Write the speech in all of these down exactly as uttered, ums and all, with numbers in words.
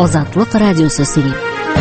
Азатлык радиосы сөйли.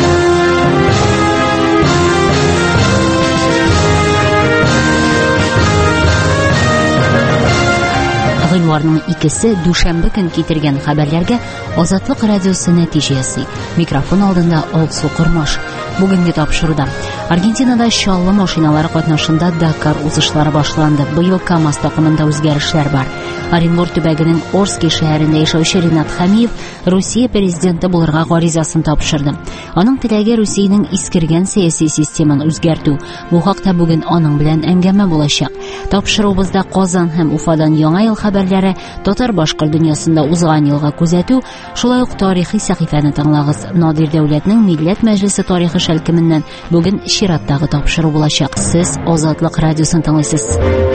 Гыйнварның икесе дүшәмбе көн китергән хәбәрләргә Азатлык радиосы нәтиҗәсе. Микрофон алдында Алсу Кормаш. Бүгенге тапшыруда Аргентинада чаллы машиналары катнашында Дакар узышлары башланды. Быел КамАЗ такымында үзгәрешләр бар. Оренбур төбәгенең Орски шәһәрендә яшәүче Ринат Хамиев Русия президенты булырга гаризасын тапшырды. Аның теләге Русиянең искергән сәяси системаны үзгәртү. Бу хакта бүген аның белән әңгәмә булачак. Тапшыруыбызда Казан һәм Уфадан яңа ел хәбәрләре, татар-башкорт дөньясында узган елга күзәтү, шулай ук тарихи сәхифәне тыңлагыз. Надир Дәүләтнең Милләт Мәҗлесе тарихи шәлкеменнән бүген чираттагы тапшыру булачак. Сез Азатлык радиосын тыңлыйсыз.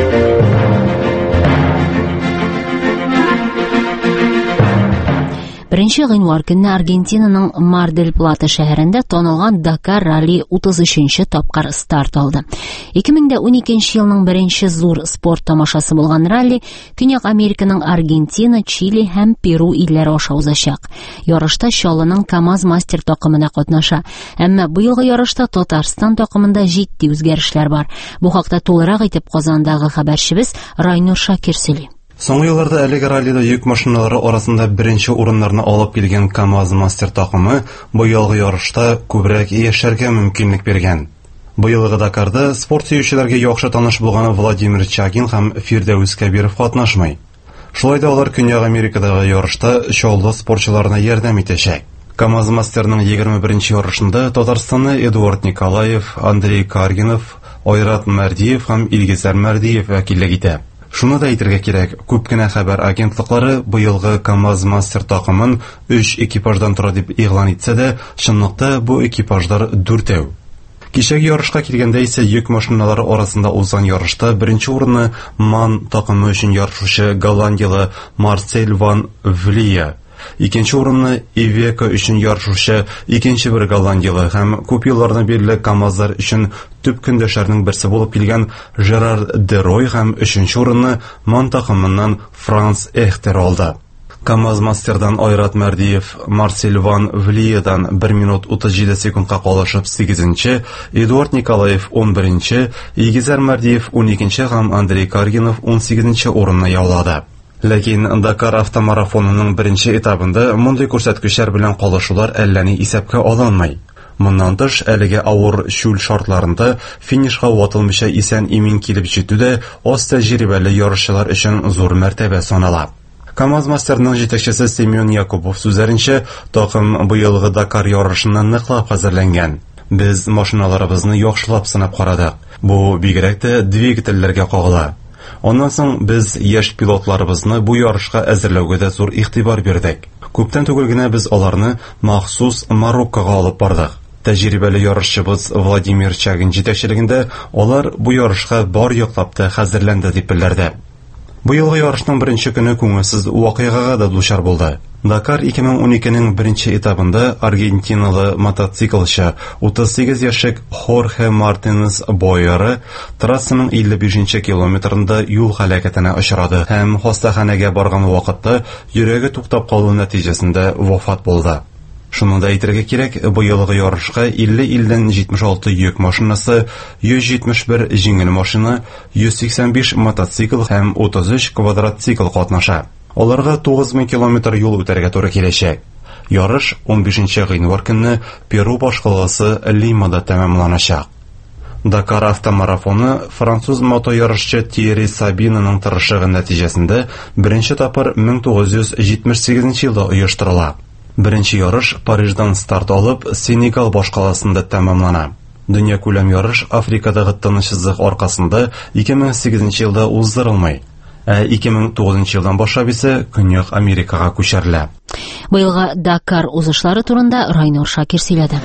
Беренче гыйнвар көнне Аргентинаның Мар-дель-Плата шәһәрендә танылган Дакар ралли утыз өченче тапкыр старт алды. ике мең уникенче елның беренче зур спорт тамашасы булган ралли Көньяк Американың Аргентина, Чили һәм Перу илләре аша узачак. Ярышта Чаллының КамАЗ мастер такымына катнаша. Әмма быелгы ярышта Татарстан такымында җитди үзгәрешләр бар. Бу хакта тулырак итеп Казандагы хәбәрчебез Райнур Шакир сөйли. Соңгы елларда әлеге раллида йөк машиналары арасында беренче урыннарны алып килгән КамАЗ мастер такымы быелгы ярышта күбрәк яшәргә мөмкинлек биргән. Быелгы Дакарда спорт сөючеләргә яхшы таныш булган Владимир Чагин һәм Фирдәүс Кәбиров катнашмый. Шулай да алар Көньяк Америкадагы ярышта чаллы спортчыларына ярдәм итәчәк. КамАЗ мастерның егерме беренче ярышында Татарстанны Эдуард Николаев, Андрей Каргинов, Айрат Мәрдиев һәм Илгизәр Мәрдиев вәкиллек итә. Шуны да әйтергә кирәк, күп кенә хәбәр агентлыклары быелгы КамАЗ мастер такымын өч экипаждан тора дип игълан итсә дә, чынлыкта бу экипажлар дүртәү. Кичәге ярышка килгәндә исә йөк машиналары арасында узган ярышта беренче урынны МАН такымы өчен ярышучы голландиялы Марсель ван Влия, икенче урынны Ивека өчен ярышучы икенче бер голландиялы һәм күп еллардан бирле КамАЗлар өчен төп көндәшләрнең берсе булып килгән Жерар Дерой һәм өченче урынны МАН такымыннан Франс Эхтер алды. КамАЗ мастердан Айрат Мәрдиев Марсель ван Влиядан бер минут утыз җиде секундка калышып сигезенче, Эдуард Николаев он беренче, Илгизәр Мәрдиев он икенче һәм Андрей Каргинов он сигезенче урынны яулады. Ләкин Дакар автомарафонының беренче этабында мондый күрсәткечләр белән калышулар әллә ни исәпкә алынмый. Моннан тыш, әлеге авыр чүл шартларында финишка ватылмыйча исән-имин килеп җитү дә аз тәҗрибәле ярышчылар өчен зур мәртәбә санала. КамАЗ мастерның җитәкчесе Семен Якубов сүзләренчә, такым быелгы Дакар ярышыннан ныклап хәзерләнгән. Без машиналарыбызны яхшылап сынап карадык. Бу бигрәк тә двигательләргә кагыла. Оннан соң без яшь пилотларыбызны бу ярышка әзерләүгә дә зур игътибар бирдек. Күптән түгел генә без аларны махсус Мароккога алып бардык. Тәҗрибәле ярышчыбыз Владимир Чагин җитәкчелегендә алар бу ярышка бар яклап та хәзерләнде дип белдерде. Быелгы ярышның беренче көне күңелсез вакыйгага да дучар булды. Дакар ике мең уникенең беренче этабында аргентиналы мотоциклчы утыз сигез яшьлек Хорхе Мартинес Бойеры трассаның илле бишенче километрында юл һәлакәтенә очрады һәм хастаханәгә барган вакытта йөрәге туктап калу нәтиҗәсендә вафат булды. Шуны да әйтергә кирәк, быелгы ярышка илле илдән җитмеш алты йөк машинасы, йөз җитмеш бер җиңел машина, йөз сиксән биш мотоцикл һәм утыз өч квадроцикл катнаша. Аларга тугыз мең километр юл үтәргә туры киләчәк. Ярыш он бишенче гыйнвар көнне Перу башкаласы Лимада тәмамланачак. Дакар автомарафоны француз мотоярышчы Тьерри Сабинаның тырышлыгы нәтиҗәсендә беренче тапкыр мең тугыз йөз җитмеш сигезенче елда оештырыла. Беренче ярыш Париждан старт алып, Сенегал башкаласында тәмамлана. Дөнья күләм ярыш Африкадагы тынычсызлык аркасында ике мең сигезенче елда уздырылмый. Ә ике мең тугызынчы елдан башлап исә Көньяк Америкага күчерелә. Быелгы Дакар узышлары турында Райнур Шакир сөйләде.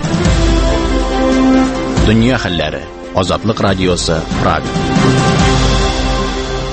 Дөнья хәлләре. Азатлык радиосы Прага.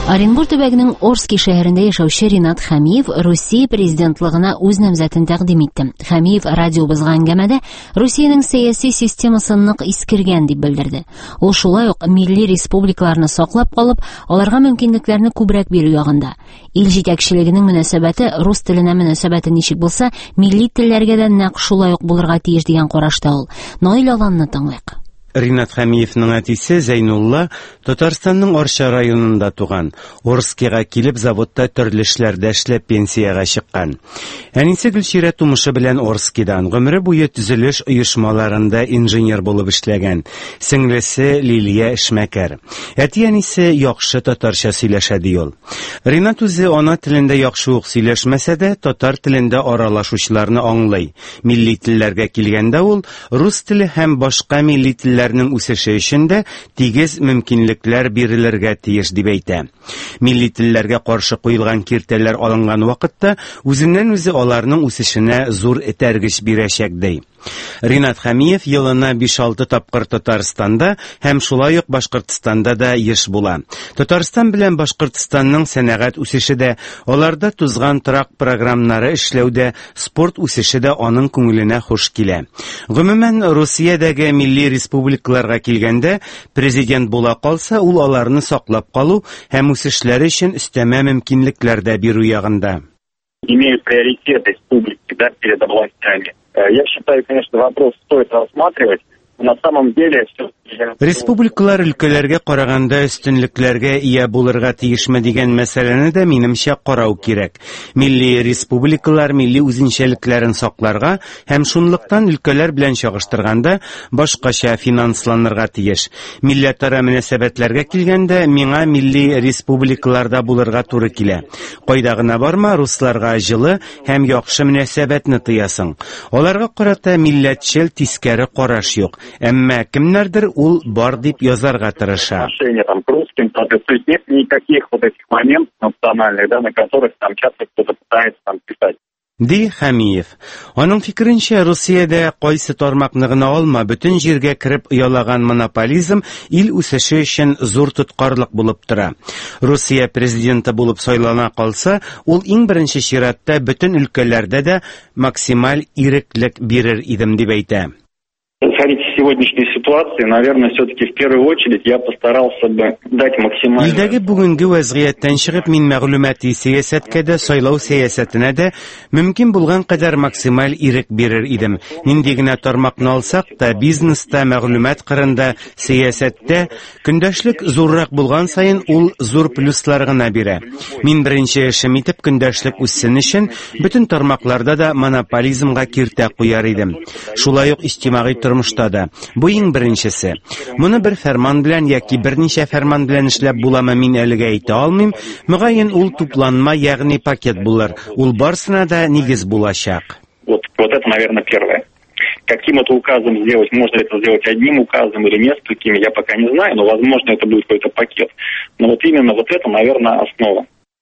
Оренбур төбәгенең Орски шәһәрендә яшәүче Ринат Хәмиев Русия президентлыгына үз намзәтен тәкъдим итте. Хәмиев радиобызга әңгәмәдә Русиянең сәяси системасын нык искергән дип белдерде. Ул шулай ук милли республикаларны саклап калып, аларга мөмкинлекләрне күбрәк бирү ягында. Ил җитәкчелегенең мөнәсәбәте рус теленә мөнәсәбәте ничек булса, милли телләргә дә нәкъ шулай ук булырга тиеш дигән карашта ул. Наил Аланны тыңлыйк. Ринат Хәмиевнең әтисе Зәйнулла Татарстанның Арча районында туган. Орскига килеп заводта төрле эшләрдә эшләп пенсияга чыккан. Әнисе Гөлчирә тумышы белән Орскидан гомере буе төзелеш оешмаларында инженер булып эшләгән. Сеңлесе Лилия эшмәкәр. Әти-әнисе яхшы татарча сөйләшә ди ул. Ринат үзе ана телендә яхшы ук сөйләшмәсә дә, татар телендә аралашучыларны аңлый. Милли телләргә килгәндә ул рус теле һәм башка милли телләр үсеше өчен дә тигез мөмкинлекләр бирелергә тиеш дип әйтә. Милли телләргә каршы куелган киртәләр алынган вакытта үзеннән үзе аларның үсешенә зур этәргеч бирәчәк ди. Ринат Хәмиев елына биш-алты тапкыр Татарстанда һәм шулай ук Башкортстанда да еш була. Татарстан белән Башкортстанның сәнәгать үсеше дә, аларда тузган торак программнары эшләүдә, спорт үсеше дә аның күңеленә хуш килә. Гомумән, Русиядәге милли республикаларга килгәндә, президент була калса, ул аларны саклап калу һәм үсешләре өчен өстәмә мөмкинлекләр дә бирү ягында. Имеют приоритет республики, да, перед областями. Я считаю, конечно, вопрос стоит рассматривать. На самом деле все. Республикалар өлкәләргә караганда өстенлекләргә ия булырга тиешме дигән мәсьәләне дә минемчә карау кирәк. Милли республикалар милли үзенчәлекләрен сакларга һәм шунлыктан өлкәләр белән чагыштырганда башкача финансланырга тиеш. Милләтара мөнәсәбәтләргә килгәндә, миңа милли республикаларда булырга туры килә. Кайда гына барма, русларга җылы һәм яхшы мөнәсәбәтне тыясың. Аларга карата милләтчел тискәре караш юк. Әмма кемнәрдер ул бар дип язарга тырыша. Отношения там к русским, то есть нет никаких вот этих моментов национальных, да, на которых там часто кто-то пытается там писать. Ди Хәмиев. Аның фикеренчә, Русиядә кайсы тармакны гына алма, бөтен җиргә кереп оялаган монополизм ил үсеше өчен зур тоткарлык булып тора. Русия президенты булып сайлана калса, ул иң беренче чиратта бөтен өлкәләрдә дә максималь иреклек бирер идем дип әйтә. Исходя из сегодняшней ситуации, наверное, все-таки в первую очередь я постарался бы дать максимально. Илдәге бүгенге вазгыятьтән чыгып, мин мәгълүмати сәясәткә дә, сайлау сәясәтенә дә мөмкин булган кадәр максималь ирек бирер идем. Нинди генә тармакны алсак та, бизнеста, мәгълүмат кырында, сәясәттә көндәшлек зуррак булган саен ул зур плюслар гына бирә. Мин беренче эшем итеп көндәшлек үссен өчен бөтен тармакларда да монополизмга киртә куяр идем. Шулай ук иҗтимагый тормышта да. Бу иң беренчесе. Моны бер фәрман белән яки берничә фәрман белән эшләп буламы, мин әлегә әйтә алмыйм. Мөгаен ул тупланма, ягъни пакет булыр. Ул барсына да нигез булачак. Вот, вот это, наверное, первое. Каким это указом сделать, можно это сделать одним указом или несколькими, я пока не знаю, но, возможно, это будет какой-то пакет. Но вот именно вот это, наверное, основа.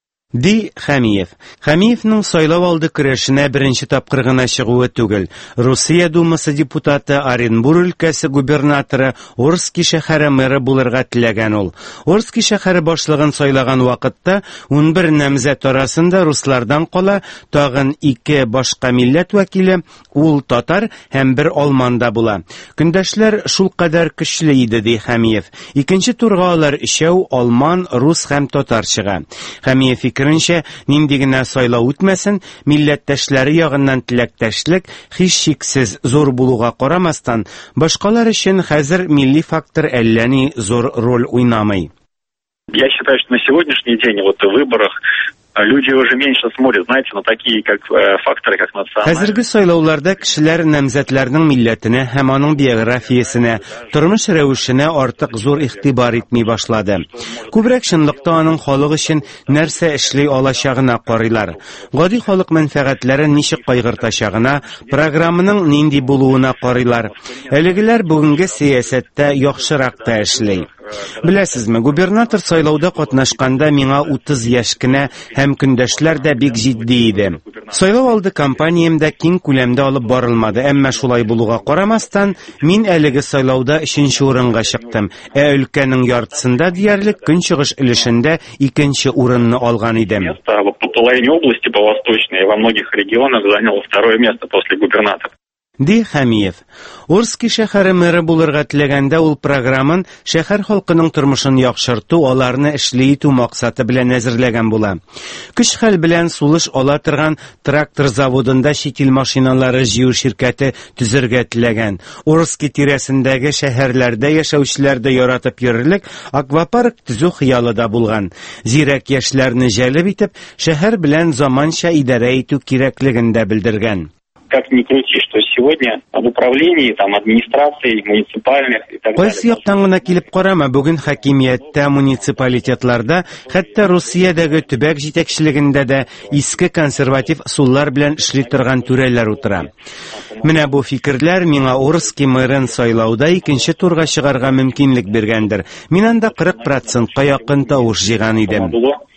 Ди Хәмиев. Хәмиевнең сайлау алды көрәшенә беренче тапкыр гына чыгуы түгел. Русия Думасы депутаты, Оренбур өлкәсе губернаторы, Орски шәһәре мэры булырга теләгән ул. Орски шәһәре башлыгын сайлаган вакытта унбер намзәт арасында руслардан кала тагын ике башка милләт вәкиле, ул татар һәм бер алманда була. Көндәшләр шул кадәр көчле иде, ди Хәмиев. Икенче турга алар өчәү алман, рус һәм татар чыга. Хәмиев фикеренчә, нинди генә сайлау үтмәсен, милләттәшләре ягыннан теләктәшлек һичшиксез зур булуга карамастан, башкалар өчен хәзер милли фактор әллә ни зур роль уйнамый. Я считаю, что на сегодняшний день вот в выборах люди уже меньше смотрят, знаете, на такие как э, факторы, как национальность. Хәзерге сайлауларда кешеләр намзәтләрнең милләтенә һәм аның биографиясенә, тормыш рәвешенә артык зур игътибар итми башлады. Күбрәк чынлыкта аның халык өчен нәрсә эшли алачагына карыйлар. Гади халык мәнфәгатьләрен ничек кайгыртачагына, программаның нинди булуына карыйлар. Әлегеләр бүгенге сәясәттә яхшырак та эшли. Беләсезме, губернатор сайлауда катнашканда миңа утыз яшь кенә һәм һәм көндәшләр дә бик җитди иде. Сайлау алды кампаниямда киң күләмдә алып барылмады, әмма шулай булуга карамастан, мин әлеге сайлауда өченче урынга чыктым, ә өлкәнең яртысында диярлек көнчыгыш өлешендә икенче урынны алган идем. По половине области, по восточной, и во многих регионах занял второе место после губернатора. Ди Хәмиев. Орски шәһәре мэры булырга теләгәндә ул программын шәһәр халкының тормышын яхшырту, аларны эшле итү максаты белән әзерләгән була. Көч-хәл белән сулыш ала торган трактор заводында шитил машиналары җыю ширкәте төзергә теләгән. Орски тирәсендәге шәһәрләрдә яшәүчеләрдә яратып йөрерлек аквапарк төзү хыялы да булган. Зирәк яшьләрне җәлеп итеп, шәһәр белән заманча идарә итү кирәклеген дә белдергән. Как ни крути, что сегодня об управлении, там, администрации, муниципальных и так далее. Кайсы яктан гына килеп карама, бүген хакимияттә, муниципалитетларда, хәтта Русиядәге төбәк җитәкчелегендә дә иске консерватив суллар белән эшли торган түрәләр утыра. Менә бу фикерләр миңа Орски мэрын сайлауда икенче турга чыгарга мөмкинлек биргәндер. Мин анда кырык процентка якын тавыш җыйган идем.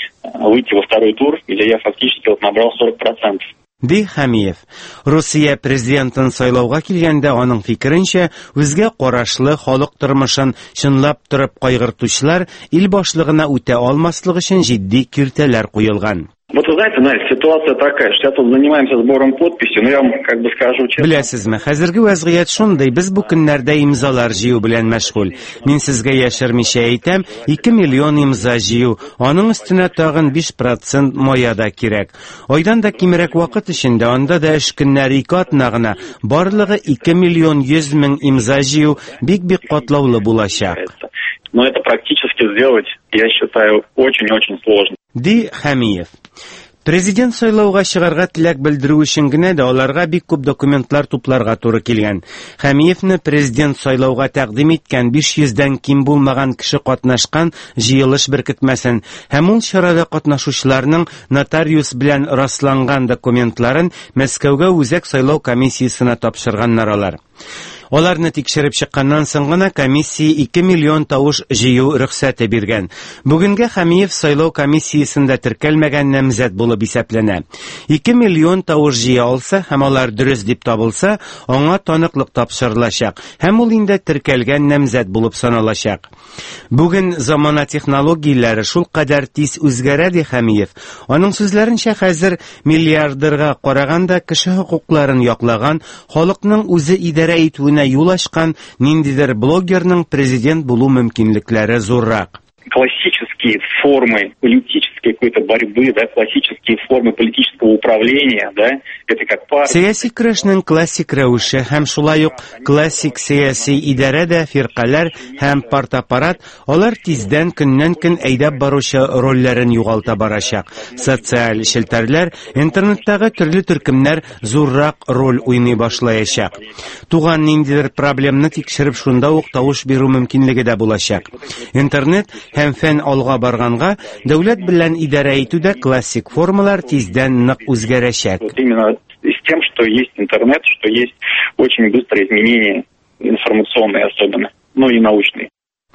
Выйти во второй тур, где я фактически вот набрал сорок процентов. Ди Хәмиев. Русия президентын сайлауга килгәндә аның фикеренчә, үзгә карашлы халык тормышын чынлап торып кайгыртучылар ил башлыгына үтә алмаслык өчен җитди киртәләр куелган. Вот вы знаете, Настя, ситуация такая, что сейчас тут занимаемся сбором подписей, но я вам как бы скажу честно. Беләсезме, хәзерге вазгыять шундый, без бу көннәрдә имзалар җыю белән мәшгуль. Мин сезгә яшермичә әйтәм, ике миллион имза җыю, аның өстенә тагын биш процент мая да кирәк. Айдан да кимерәк вакыт эчендә анда да эш көннәре ике атна гына, барлыгы ике миллион йөз мең имза җыю бик-бик катлаулы булачак. Но это практически сделать, я считаю, очень-очень сложно. Ди Хәмиев. Президент сайлауга чыгарга теләк белдерү өчен генә дә аларга бик күп документлар тупларга туры килгән. Хәмиевне президент сайлауга тәкъдим иткән биш йөздән ким булмаган кеше катнашкан җыелыш беркетмәсен, һәм ул чарада катнашучыларның нотариус белән расланган документларын Мәскәүгә үзәк сайлау комиссиясенә тапшырганнар алар. Аларны тикшереп чыкканнан соң гына комиссия ике миллион тавыш җыю рөхсәте биргән. Бүгенгә Хәмиев сайлау комиссиясендә теркәлмәгән намзәт булып исәпләнә. ике миллион тавыш җыя алса һәм алар дөрес дип табылса, аңа таныклык тапшырылачак һәм ул инде теркәлгән намзәт булып саналачак. Бүген замана технологияләре шул кадәр тиз үзгәрә, ди Хәмиев. Аның сүзләренчә, хәзер миллиардерга караганда кеше хокукларын яклаган, халыкның үзе идарә итүенә юл ачкан ниндидер блогерның президент булу мөмкинлекләре зуррак. Классические формы политической какой-то борьбы, да, классические формы политического управления, да, это как партия. Сәяси көрәшнең классик рәвеше һәм шулай ук классик сәяси идарә дә фиркалар һәм партаппарат алар тиздән көннән көн әйдәп баручы рольләрен югалта барачак. Социаль челтәрләр, интернеттагы төрле төркемнәр зуррак роль уйный башлаячак. Туган ниндидер проблемны тикшереп шунда ук тавыш бирү мөмкинлеге дә булачак. Интернет һәм фән алга барганга, дәүләт белән идарә итүдә классик формалар тиздән нык үзгәрәчәк. Именно с тем, что есть интернет, что есть очень быстрые изменения информационные особенно, ну и научные.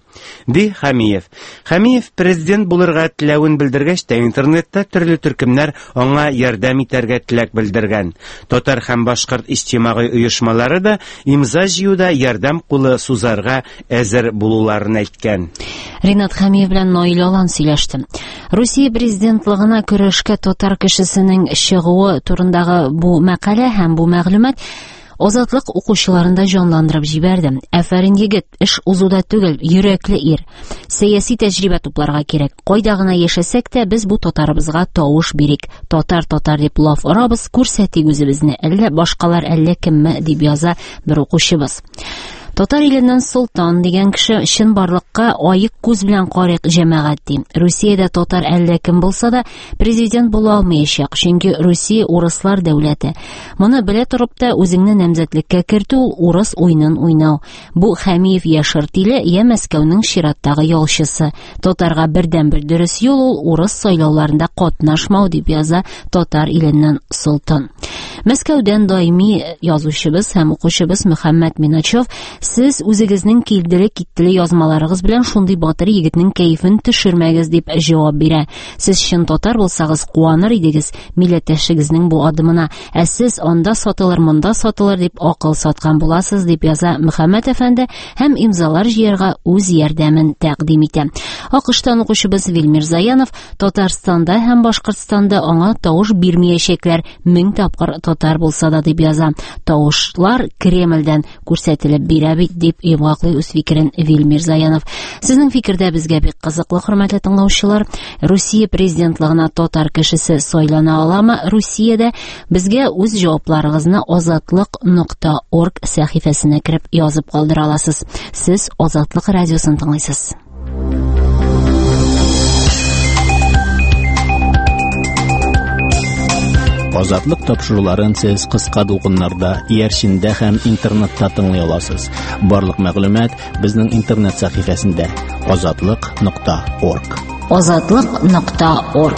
Ди Хәмиев. Хәмиев президент булырга теләвен белдергәч тә интернетта төрле төркемнәр аңа ярдәм итәргә теләк белдергән. Татар һәм башкорт иҗтимагый оешмалары да имза җыюда ярдәм кулы сузарга әзер булуларын әйткән. Ринат Хәмиев белән Наил Алан сөйләште. Русия президентлыгына көрәшкә татар кешесенең чыгуы турындагы бу мәкалә һәм бу мәгълүмат Азатлык укучыларында җанландырып җибәрде. Әфәрин егет, эш узуда түгел, йөрәкле ир. Сәяси тәҗрибә тупларга кирәк. Кайда гына яшәсәк тә без бу татарыбызга тавыш бирик. Татар татар дип лаф арабыз, күрсәтик үзебезне. Әллә башкалар әллә кемме дип яза бер укучыбыз. Татар иленнән Солтан дигән кеше чын барлыкка аек күз белән карыйк җәмәгать ди. Русиядә татар әллә кем булса да президент була алмаячак, чөнки Русия урыслар дәүләте. Моны белә торып та үзеңне намзәтлеккә кертү урыс уйнын уйнау. Бу Хәмиев яшыр тиле я Мәскәүнең чираттагы ялчысы. Татарга бердән-бер дөрес юл ул урыс сайлауларында катнашмау дип яза Татар иленнән Солтан. Мәскәүдән даими язучыбыз һәм укучыбыз Мөхәммәд Миначев, сез үзегезнең килделе-киттеле язмаларыгыз белән шундый батыр егетнең кәефен төшермәгез дип җавап бирә. Сез чын татар булсагыз, куаныр идегез милләттәшегезнең бу адымына, ә сез анда сатылыр, монда сатылыр дип акыл саткан буласыз, дип яза Мөхәммәд әфәнде һәм имзалар җыярга үз ярдәмен тәкъдим итә. Акыштан укучыбыз Вилмир Заянов, Татарстанда һәм Башкортстанда аңа тавыш бирмәячәкләр, мең тапкыр татар булса да, дип яза. Тавышлар Кремльдән күрсәтелеп бирә бит, дип ибаклый үз фикерен Вилмир Заянов. Сезнең фикердә безгә бик кызыклы, хөрмәтле тыңлаучылар. Русия президентлыгына татар кешесе сайлана аламы? Русиядә безгә үз җавапларыгызны азатлык нокта орг сәхифәсенә кереп язып калдыра аласыз. Сез Азатлык радиосын тыңлыйсыз. Азатлык тапшыруларын сез кыска дулкыннарда, иярчиндә һәм интернетта тыңлый аласыз. Барлык мәгълүмат безнең интернет сәхифәсендә азатлык нокта орг. азатлык нокта орг.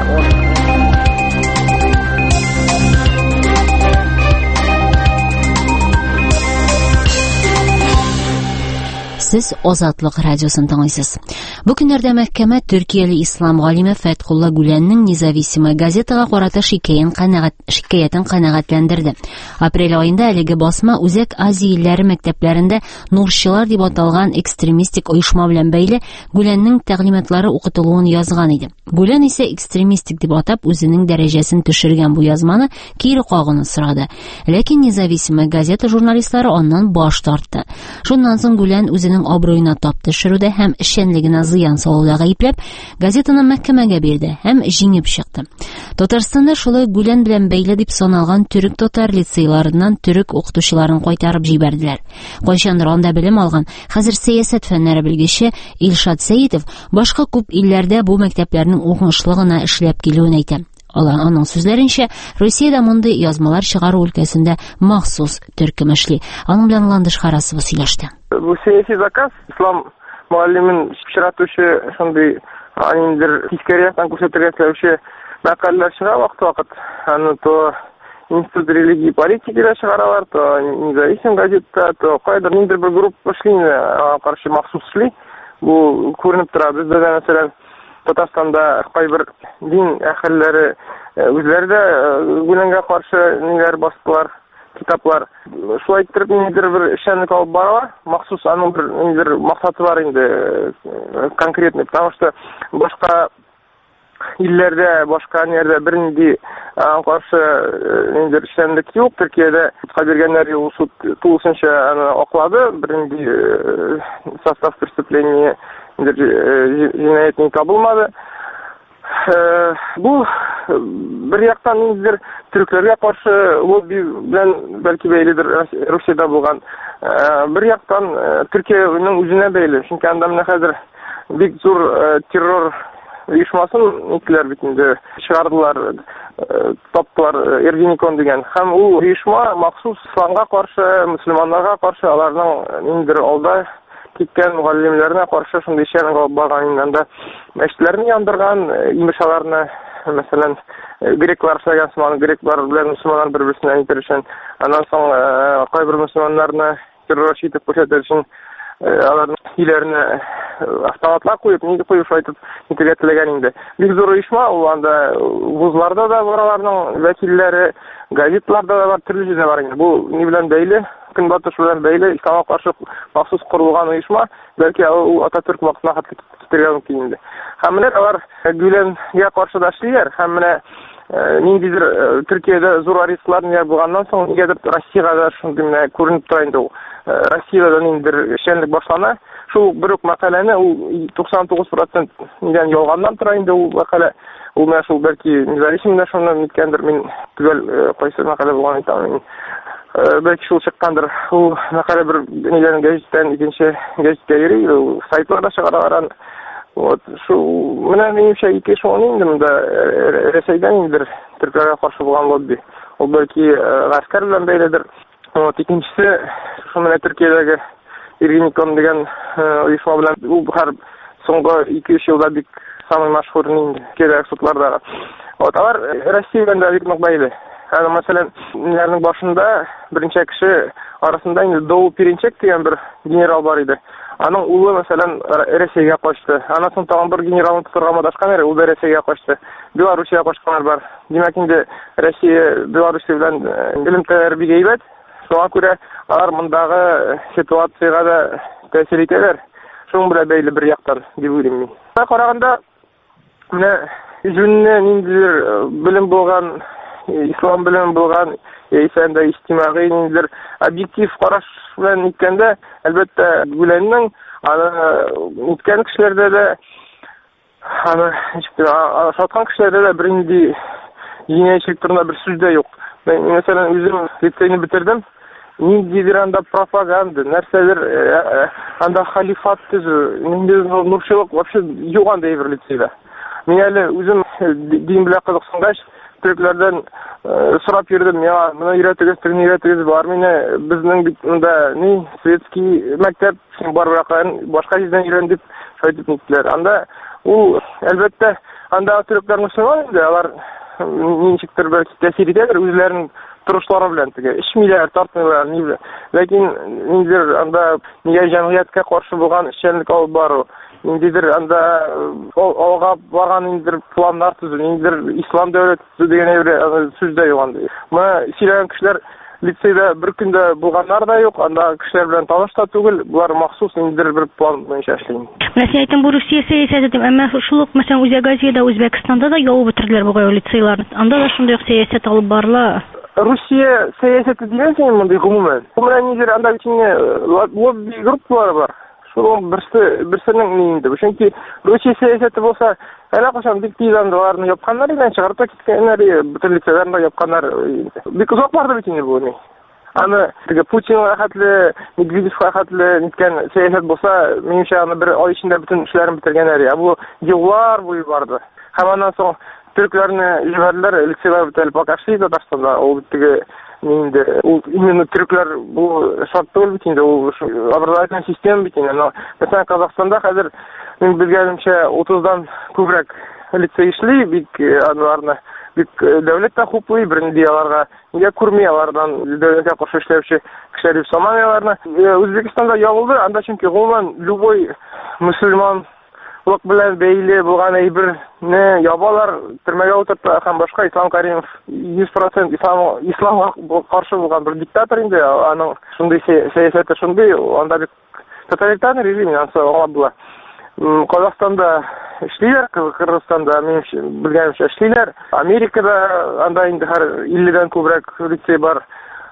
Сез Азатлык радиосын тыңлыйсыз. Бу көннәрдә мәхкәмә Төркияле ислам галиме Фәтхулла Гүләннең Низависимә газетага карата шикаятен канәгать шикаятен канәгатьләндерде. Апрель аенда әлеге басма Үзәк Азия илләре мәктәпләрендә нурчылар дип аталган экстремистик оешма белән бәйле Гүләннең тәгълиматлары укытылуын язган иде. Гүлән исә экстремистик дип атап үзенең дәрәҗәсен төшергән бу язманы кире кагуны сорады. Ләкин Низависимә газета журналистлары аннан баш тартты. Шуннан соң Гүлән үзенең абруена тап төшерүдә һәм эшчәнлегенә зыян салуда гаепләп, газетаны мәхкәмәгә бирде һәм җиңеп чыкты. Татарстанда шулай Гүлән белән бәйле дип саналган төрек татар лицейларыннан төрек укытучыларын кайтарып җибәрделәр. Кайчандыр анда белем алган, хәзер сәясәт фәннәре белгече Илшат Сәетов башка күп илләрдә бу мәктәпләрнең уңышлы гына эшләп килүен әйтә. Аның сүзләренчә, Русиядә мондый язмалар чыгару өлкәсендә махсус төркем эшли. Аның белән Ландыш Харасова сөйләште. Бу сәяси заказ, ислам муаллимен пичратучы, шундый аниндер тискәре яктан күрсәтергә теләүче мәкаләләр чыга вакыт-вакыт. Аны то Институт религии и политики чыгаралар, то Независим газетта, то кайдыр ниндер бер группа эшли, каршы махсус эшли. Бу күренеп тора. Бездә дә мәсәлән Татарстанда кайбер дин әһелләре үзләре дә Гүләнгә каршы ниләр бастылар, китаплар. Шулай итеп ниндер бер эшчәнлек алып баралар, махсус аның бер ниндер максаты бар инде конкретный, потому что башка илләрдә, башка нердә бернинди каршы ниндер эшчәнлек юк. Төркиядә кабергәннәр юл суд тулысынча аны аклады, бернинди состав преступления җинаять не табылмады. Бу бер яктан ниндидер төрекләргә каршы лобби белән бәлки бәйледер Русиядә булган. Бер яктан Төркиянең үзенә бәйле. Чөнки анда менә хәзер бик зур террор оешмасын итләр бит инде чыгардылар, таптылар, Эргеникон дигән. Һәм ул оешма махсус исламга каршы, мөселманнарга каршы, аларның ниндидер алда киткән мугаллимләренә каршы шундый эшләрне алып барган, анда мәчетләрне яндырган, имешаларны, мәсәлән, греклар эшләгән сыман, греклар белән мөселманнар бер-берсенә әйтер өчен, аннан соң кайбер мөселманнарны террорчы итеп күрсәтер өчен аларның өйләренә автоматлар куеп, нинди куеп шайтып итәргә теләгән инде. Бик зур оешма, ул анда вузларда да бар, аларның вәкилләре, газетларда да бар, төрле җирдә бар инде. Бу ни белән бәйле? Көнбатыш белән бәйле, исламга каршы махсус корылган оешма, бәлки ул Ататүрк вакытына хәтле китергә мөмкин инде. Һәм менә алар Гүләнгә каршы да эшлиләр, һәм менә ниндидер Төркиядә зур арестлар ниләр булганнан соң нигәдер Россиягә да шундый менә күренеп тора инде ул. Россиядә ниндидер эшчәнлек башлана. Шул бер үк мәкаләне ул туксан тугыз процент нидән ялганнан тора инде ул мәкалә. Ул менә шул бәлки Независимдә шуннан ниткәндер, мин түгел кайсы мәкалә булган икән. Belki şul çıkkанdır. Ул мәкалә бер ниләрне гәҗиттән икенче гәҗиткә йөри, ул сайтларда чыгаралар. Вот шу менә минемчә ике шуны инде монда Рәсәйдән индер төркләргә каршы булган лобби. Ул бәлки гаскәр белән бәйледер. Вот икенчесе шу менә Төркиядәге Эргеникон дигән оешма белән ул һәр соңгы ике-өч елда бик самый мәшһүр инде кирәк судларда. Вот алар Россия белән дә бик нык бәйле. Аны мәсәлән, миннәрнең башында беренче кеше арасында инде Доу Перенчек дигән бер генерал бар иде. Аның улы мәсәлән Россиягә качты. Аннан соң тагын бер генералны тотарга мадашкан иде, ул да Россиягә качты. Белоруссиягә качканнар бар. Димәк инде Россия Белоруссия белән элемтәләр бик әйбәт. Шуңа күрә алар мондагы ситуациягә да тәэсир итәләр. Шуның белән бәйле бер яктан дип уйлыйм мин. Бу караганда менә үзенә ниндидер белем булган, ислам белән булган, яисә дә иҗтимагый ниндидер объектив караш белән иткәндә, әлбәттә Гүләннең аны үткән кешеләрдә дә, аны саткан кешеләрдә дә бернинди җинаятьчелек турында бер сүз дә юк. Мен мәсәлән үзем лицейны бетердем. Ниндидер анда пропаганда, нәрсәдер анда халифат төзү, ниндидер нурчылык вообще юк анда бер лицейда. Мин әле үзем дин белән кызыксынгач, төрекләрдән сорап йөрдем, я моны өйрәтегез, телне өйрәтегез бар мине, безнең бит монда ни советский мәктәп, син бар биракан, башка җирдән өйрән дип әйтеп нитләр. Анда ул әлбәттә анда төрекләр мөселман инде, алар ничектер бер тәэсир итәләр үзләренең турышлары белән теге. Эчмиләр, тартмыйлар, ни белән. Ләкин ниндидер анда нигә җәмгыятькә каршы булган эшчәнлек алып бару, ниндидер анда алга барган ниндидер планнар төзү, ниндидер ислам дәүләте төзү дигән сүз дә юк анда. Моны сөйләгән кешеләр лицейда бер көндә булганнар да юк, анда кешеләр белән таныш та түгел, булар махсус ниндидер бер план буенча эшләй. Менә әйтәм, бу Русия сәясәте дип, әмма шул ук мәсәлән Үзәк-Азиядә, Үзбәкстанда да яу бетерделәр бу лицейларны. Анда да шундый ук сәясәт алып барыла. Русия сәясәте дигән мондай гомумән. Бу менә ниндидер анда битенә лобби группалары бар. Шул берсе берсенең ни инде. Чөнки Русия сәясәте булса, әле кашан бик тиз андыйларны япканнар идән чыгарып киткәннәр, бөтен лицейларны япканнар. Бик озак барды бит инде бу ни. Аны теге Путинга хәтле, Медведевка хәтле ниткән сәясәт булса, минемчә аны бер ай эчендә бөтен эшләрен бетергәннәр. Бу еллар буе барды. Һәм аннан соң төрекләрне җибәрделәр, лицейлар бетелеп акашли Татарстанда. Ул теге инде ул именно төрекләр бу шарт түгел бит инде, ул образовательный система бит инде. Мәсәлән, Казахстанда хәзер мин белгәнемчә утыздан күбрәк лицей эшли, бик аларны бик дәүләт тә хуплый, бернинди аларга нигә күрми алардан дәүләткә каршы эшләүче кешеләр дип санамыйларны. Үзбәкстанда ягылды, анда чөнки гомумән любой мөселман лык белән бәйле булган әйберне ябалар, төрмәгә утырта, һәм башка. Ислам Каримов йөз процент ислам исламга каршы булган бер диктатор инде, аның шундый сәясәте шундый, анда бик тоталитарный режим, ансы аңладылар. Казахстанда эшлиләр, Кыргызстанда мен белгәнемчә эшлиләр, Америкада анда инде һәр илледән күбрәк лицей бар.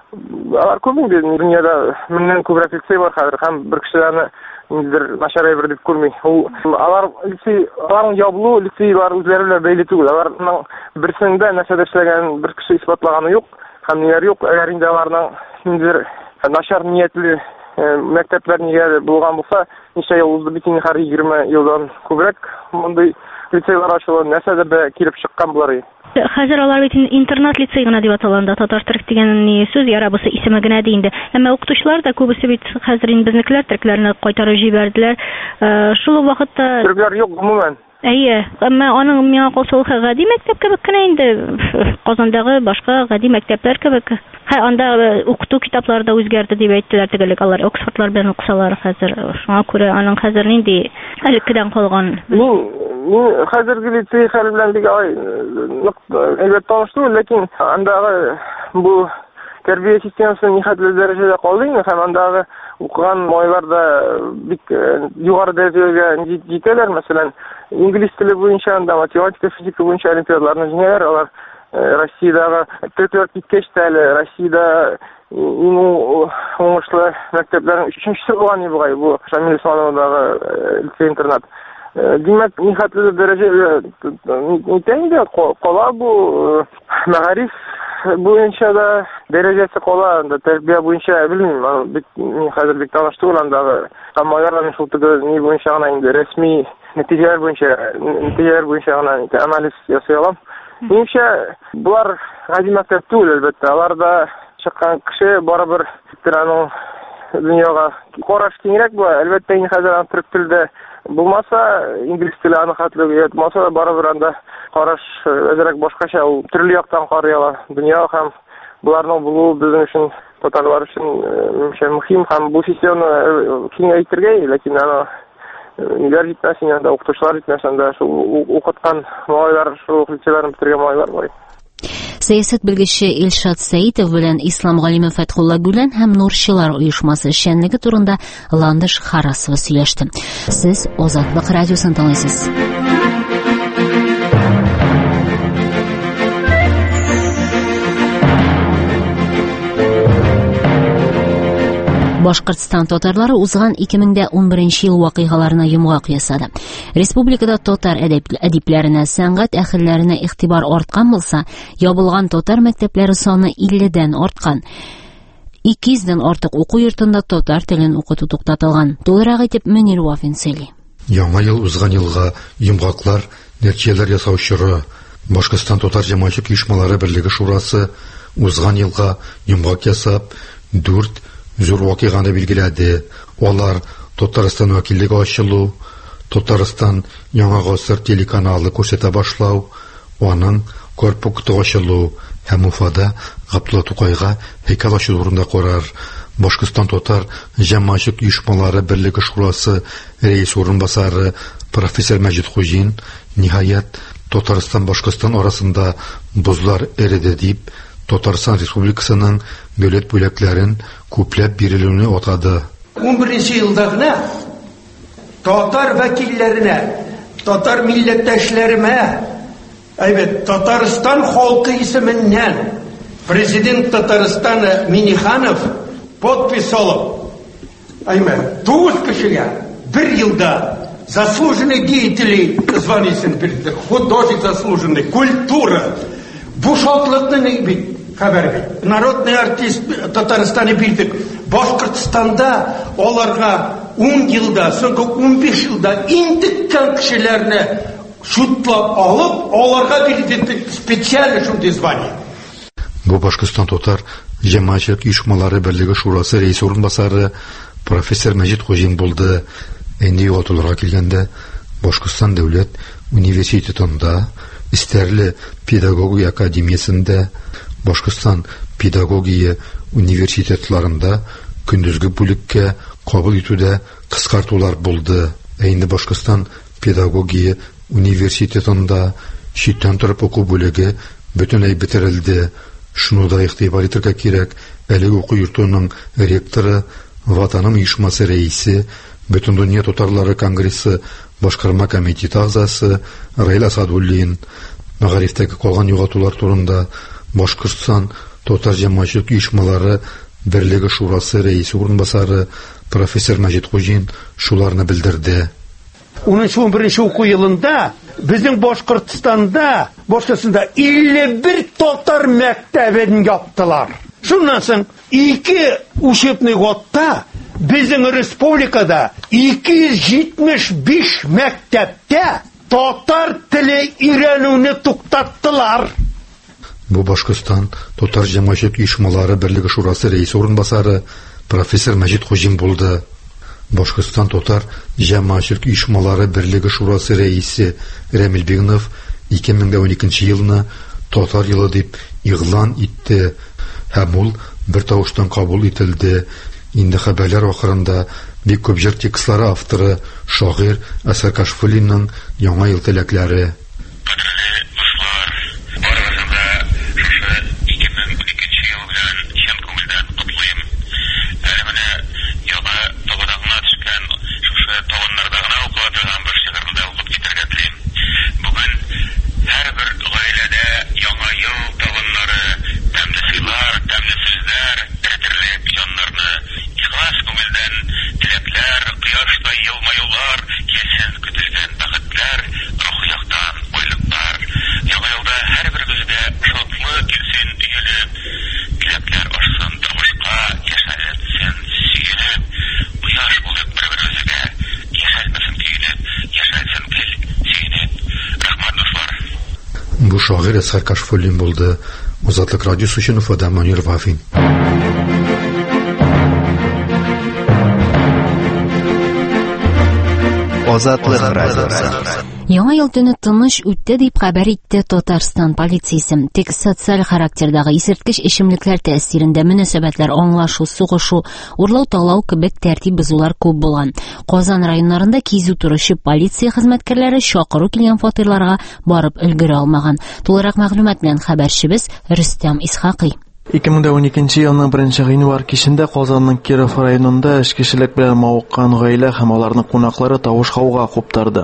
Алар күп инде дөньяда меңнән күбрәк лицей бар хәзер, һәм бер кешеләрне ниндидер начар әйбер дип күрми. Ул алар лицей, аларның ябылу лицейлар үзләре белән бәйле түгел. Аларның берсендә нәрсәдә эшләгән бер кеше исбатлаганы юк, һәм ниләр юк. Әгәр инде аларның ниндидер начар ниятле мәктәпләр нигә булган булса, ничә ел узды бит инде, һәр егерме елдан күбрәк мондый лицейлар ачылган, нәрсәдер дә килеп чыккан булар. Хәзер алар бит интернат лицей гына дип аталганда, татар төрек дигән ни сүз ярабысы исеме генә ди инде. Әмма укытучылар да күбесе бит хәзер инде безнекеләр төрекләрне кайтарып җибәрделәр. Шул вакытта төрекләр юк гомумән. Әйе, әмма аның миңа калса ул гади мәктәп кебек кенә инде, Казандагы башка гади мәктәпләр кебек. Һә анда укыту китаплары да үзгәрде дип әйттеләр тегелек, алар Оксфордлар белән укысалар хәзер. Шуңа күрә аның хәзер нинди элеккедән калган. Мин хәзерге лицей хәле белән бик әйбәт таныштым, ләкин андагы бу тәрбия системасы нихәтле дәрәҗәдә калды инде, һәм андагы укыган малайлар да бик югары дәрәҗәгә җитәләр. Мәсәлән, инглиз теле буенча, анда математика, физика буенча олимпиадаларны җиңәләр. Алар Россиядагы төрекләр киткәч тә әле Россиядә иң уңышлы мәктәпләрнең өченчесе булган бугай бу Шамил Исмановдагы лицей-интернат. Димәк, нихәтле дәрәҗәдә нитәнде кала бу мәгариф буенча да дәрәҗәсе кала, анда тәрбия буенча белмим, бик хәзер бик таныш түгел андагы малларның шул теге ни буенча гына инде рәсми нәтиҗәләр буенча нәтиҗәләр буенча гына анализ ясый алам. Минемчә, булар гади мәктәп түгел, әлбәттә. Аларда чыккан кеше барыбер аның дөньяга караш киңрәк була. Әлбәттә, инде хәзер түрек телдә Булмаса, инглиз теле аны хәтле, булмаса да барыбер анда караш әзрәк башкача, ул төрле яктан карый ала. Дөнья һәм буларның булуы безнең өчен, татарлар өчен мөһим һәм бу сессияны киңәйтергә, ләкин аны ниләр җитмәсен, анда укытучылар җитмәсен дә, шул укыткан малайлар, шул лицейларны бетергән малайлар бар. Сәясәт белгече Илшат Сәитов белән ислам галиме Фәтхулла Гүлән һәм Нурчылар оешмасы эшчәнлеге турында Ландыш Харасова сөйләште. Сез Азатлык радиосын тыңлыйсыз. Башкортстан татарлары узган ике мең ун беренче ел вакыйгаларына йомгак ясады. Республикада татар әдипләренә, сәнгать әһелләренә игътибар арткан булса, ябылган татар мәктәпләре саны илледән арткан. ике йөздән артык уку йортында татар телен укыту туктатылган. Тулырак итеп Мөнир Вафин сөйли. Яңа ел узган елга йомгаклар, нәтиҗәләр ясау чоры. Башкортстан татар җәмәгатьчелек оешмалары берлеге шурасы узган елга йомгак ясап, дүрт зур вакыйганы билгеләде. Алар Татарстан вәкиллеге ачылу, Татарстан яңа гасыр телеканалы күрсәтә башлау, аның корпусы ачылу һәм Уфада Габдулла Тукайга һәйкәл ачу турында карар. Башкортстан татар җәмәгатьчелек оешмалары берлеге шурасы рәис урынбасары профессор Мәҗит Хуҗин ниһаять Татарстан Башкортстан арасында бузлар эреде дип Татарстан Республикасының дәүләт бүләкләрен күпләп бирелүне атады. ун беренче елда гына татар вәкилләренә, татар милләттәшләремә, әйбәт, Татарстан халкы исеменнән президент Татарстана Миниханов подпись алып, әйбәт, тугыз кешегә бер елда заслуженный деятель званиесен бирде, художник заслуженный, культура, бу шатлыкны бит хәбәр бит. Народный артист Татарстаны бирдек. Башкортстанда аларга ун елда, соңгы ун биш елда интеккән кешеләрне шутлап алып, аларга бирдек специаль шундый звание. Бу Башкортстан татар җәмәгатьчелек оешмалары берлеге шурасы рәис урынбасары профессор Мәҗит Хуҗин булды. Инде ятуларга килгәндә Башкортстан дәүләт университетында, Истәрле педагогия академиясендә, Башкортстан педагогия университетларында көндезге бүлеккә кабул итүдә кыскартулар булды. Инде Башкортстан педагогия университетында читтән торып уку бүлеге бөтенләй бетерелде. Шуны да игътибар итәргә кирәк. Әлеге уку йортының ректоры, Ватаным оешмасы рәисе, Бөтен дөнья татарлары конгрессы башкарма комитеты агзасы Раил Асадуллин мәгарифтәге калган югалтулар турында Башкортстан татар җәмәгатьчелек оешмалары берлеге шурасы рәисе урынбасары профессор Мәҗит Хуҗин шуларны белдерде. унынчы ун беренче уку елында безнең Башкортстанда, Башкортстанда илле бер татар мәктәбен яптылар. Шуннан соң ике учебный годта безнең республикада ике йөз җитмеш биш мәктәптә татар теле өйрәнүне туктаттылар. Бу Башкортстан татар җәмәгатьчелек оешмалары берлеге шурасы рәисе урынбасары профессор Мәҗит Хуҗин булды. Башкортстан татар җәмәгатьчелек оешмалары берлеге шурасы рәисе Рәмил Бигнов ике мең ун икенче елны татар елы дип игълан итте һәм ул бер тавыштан кабул ителде. Инде хәбәрләр ахырында бик күп җыр текстлары авторы шагыйрь Әсәр Кашфуллинның яңа ел теләкләре. Бу шагыйрь Әсәр Кашфуллин булды. Азатлык радиосы өчен Уфада Мөнир Вафин. Азатлык радиосы. Яңа ел төне тыныч үтте дип хәбәр итте Татарстан полициясе. Тик социаль характердагы исерткеч эчемлекләр тәэсирендә мөнәсәбәтләр аңлашу, сугышу, урлау, талау кебек тәртип бозулар күп булган. Казан районнарында кизү торучы полиция хезмәткәрләре чакыру килгән фатирларга барып өлгерә алмаган. Тулырак мәгълүмат белән хәбәрчебез Рөстәм Исхакый. ике мең уникенче елның беренче гыйнвар кичендә Казанның Киров районында эшкечелек белән мавыккан гаилә һәм аларның кунаклары тавыш-хауга куптарды.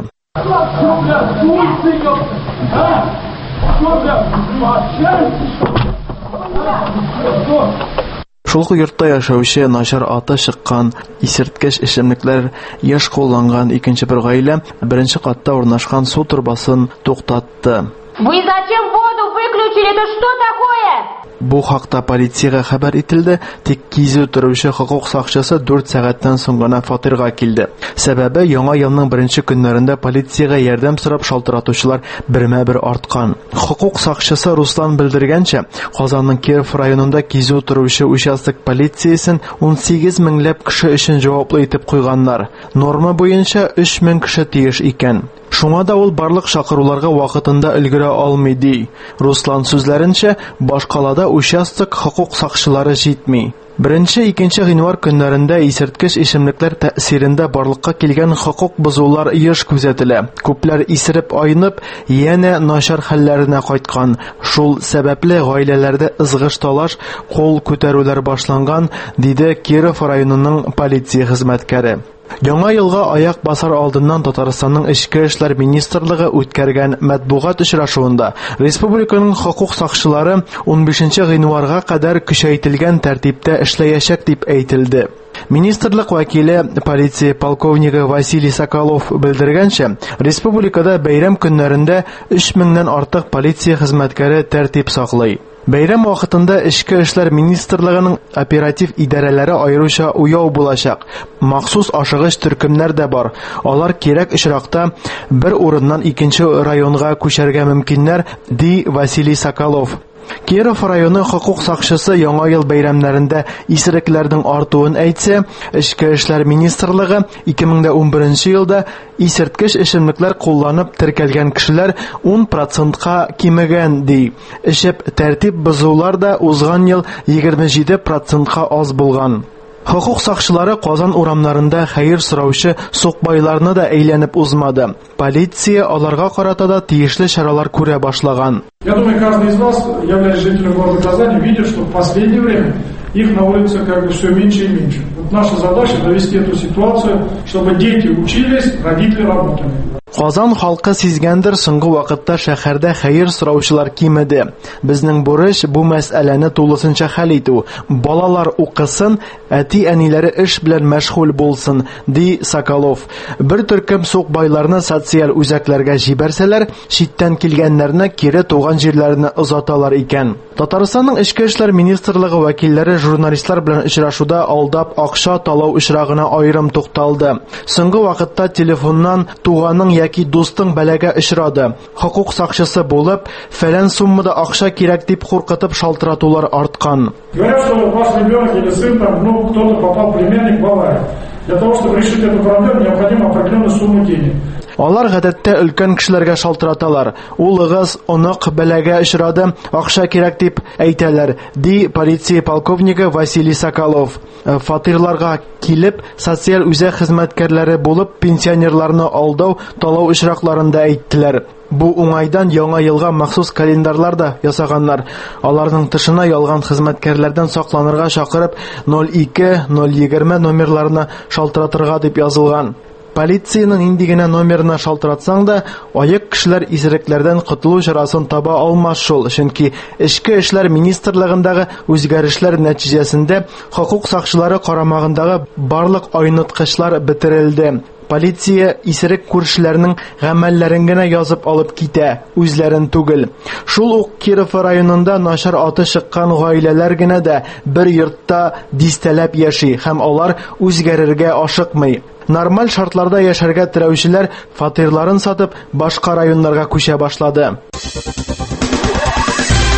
Шул йортта яшәүче начар аты чыккан исерткеч эчемлекләр яшь кулланган икенче бер гаилә беренче катта урнашкан су турбасын туктатты. Вы зачем воду выключили? Это что такое? Бу хакта полициягә хәбәр ителде, тик кизү торучы хокук сакчысы дүрт сәгатьтән соң гына фатирга килде. Сәбәбе яңа елның беренче көннәрендә полициягә ярдәм сорап шалтыратучылар бермә-бер арткан. Хокук сакчысы Руслан белдергәнчә, Казанның Киров районында кизү торучы участок полициясен ун сигез меңләп кеше өчен җаваплы итеп куйганнар. Норма буенча өч мең кеше тиеш икән. Шуңа да ул барлык чакыруларга вакытында өлгерә алмый ди. Руслан сүзләренчә, башкалада участок хокук сакчылары җитми. Беренче-икенче гыйнвар көннәрендә исерткеч эчемлекләр тәэсирендә барлыкка килгән хокук бозулар еш күзәтелә. Күпләр исереп айнып, янә начар хәлләренә кайткан. Шул сәбәпле гаиләләрдә ызгыш талаш, кол күтәрүләр башланган, диде Киров районының полиция хезмәткәре. Яңа елга аяк басар алдыннан Татарстанның Эчке эшләр министрлыгы үткәргән матбугат очрашуында республиканың хокук сакчылары ун бишенче гыйнварга кадәр көчәйтелгән тәртиптә эшләячәк дип әйтелде. Министрлык вәкиле полиция полковнигы Василий Соколов белдергәнчә, республикада бәйрәм көннәрендә өч меңнән артык полиция хезмәткәре тәртип саклый. Бәйрәм вакытында Эчке эшләр министрлыгының оператив идарәләре аеруча уяу булачак. Махсус ашыгыч төркемнәр дә бар. Алар кирәк очракта бер урыннан икенче районга күчәргә мөмкиннәр, ди Василий Соколов. Киров районы хокук сакчысы яңа ел бәйрәмнәрендә исерекләрнең артуын әйтсә, Эчке эшләр министрлыгы ике мең ун беренче елда исерткеч эчемлекләр кулланып теркәлгән кешеләр ун процентка кимегән ди. Эчеп тәртип бозулар да узган ел егерме җиде процентка аз булган. Хокук сакчылары Казан урамнарында хәер сораучы сукбайларны да әйләнеп узмады. Полиция аларга карата да тиешле чаралар күрә башлаган. Я думаю, каждый из вас, являясь жителем города Казани, видит, что в последнее время их на улице как бы все меньше и меньше. Вот наша задача довести эту ситуацию, чтобы дети учились, родители работали. Казан халкы сизгәндер, соңгы вакытта шәһәрдә хәер сораучылар кимеде. Безнең бурыч бу мәсьәләне тулысынча хәл итү. Балалар укысын, әти-әниләре эш белән мәшгуль булсын, ди Соколов. Бер төркем сукбайларны социаль үзәкләргә җибәрсәләр, читтән килгәннәрне кире туган җирләренә озаталар икән. Татарстанның Эчке эшләр министрлыгы вәкилләре журналистлар белән очрашуда алдап акча талау очрагына аерым тукталды. Соңгы вакытта телефоннан туганның яки дустың бәләгә очрады. Хокук сакчысы булып, фәлән суммада акча кирәк дип куркытып шалтыратулар арткан. Говорят, что ваш ребенок или сын, там, ну, кто-то попал племянник в аварию. Для того, чтобы решить эту проблему, необходима определенная сумма денег. Алар гадәттә өлкән кешеләргә шалтыраталар. Улыгыз, онык бәләгә очрады, акча кирәк дип әйтәләр, ди полиция полковнигы Василий Соколов. Фатирларга килеп, социаль үзәк хезмәткәрләре булып, пенсионерларны алдау, талау очракларында әйттеләр. Бу уңайдан яңа елга махсус календарлар да ясаганнар. Аларның тышына ялган хезмәткәрләрдән сакланырга чакырып ноль ике ноль егерме номерларына шалтыратырга дип язылган. Полициянең инде генә номерына шалтыратсаң да, аяк кешеләр исерекләрдән котылу чарасын таба алмас шул, чөнки Эчке эшләр министрлыгындагы үзгәрешләр нәтиҗәсендә хокук сакчылары карамагындагы барлык айныткычлар бетерелде. Полиция исерек күршеләрнең гамәлләрен генә язып алып китә, үзләрен түгел. Шул ук Киров районында начар аты чыккан гаиләләр генә дә бер йортта дистәләп яши һәм алар үзгәрергә ашыкмый. Нормаль шартларда яшәргә теләүчеләр фатирларын сатып башка районнарга күчә башлады.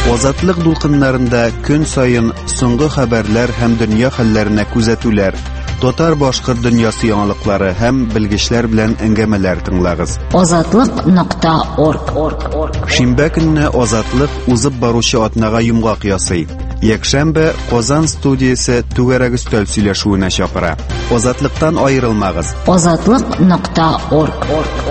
Азатлык дулкыннарында көн сайын соңгы хәбәрләр һәм дөнья хәлләренә күзәтүләр. Татар башкорт дөньясы яңалыклары һәм белгечләр белән әңгәмәләр тыңлагыз. Азатлык нокта орг. Шимбә көнне Азатлык узып баручы атнага йомгак ясый. Якшәмбе Казан студиясе түгәрәк өстәл сөйләшүенә чакыра. Азатлыктан аерылмагыз. Азатлык нокта орг.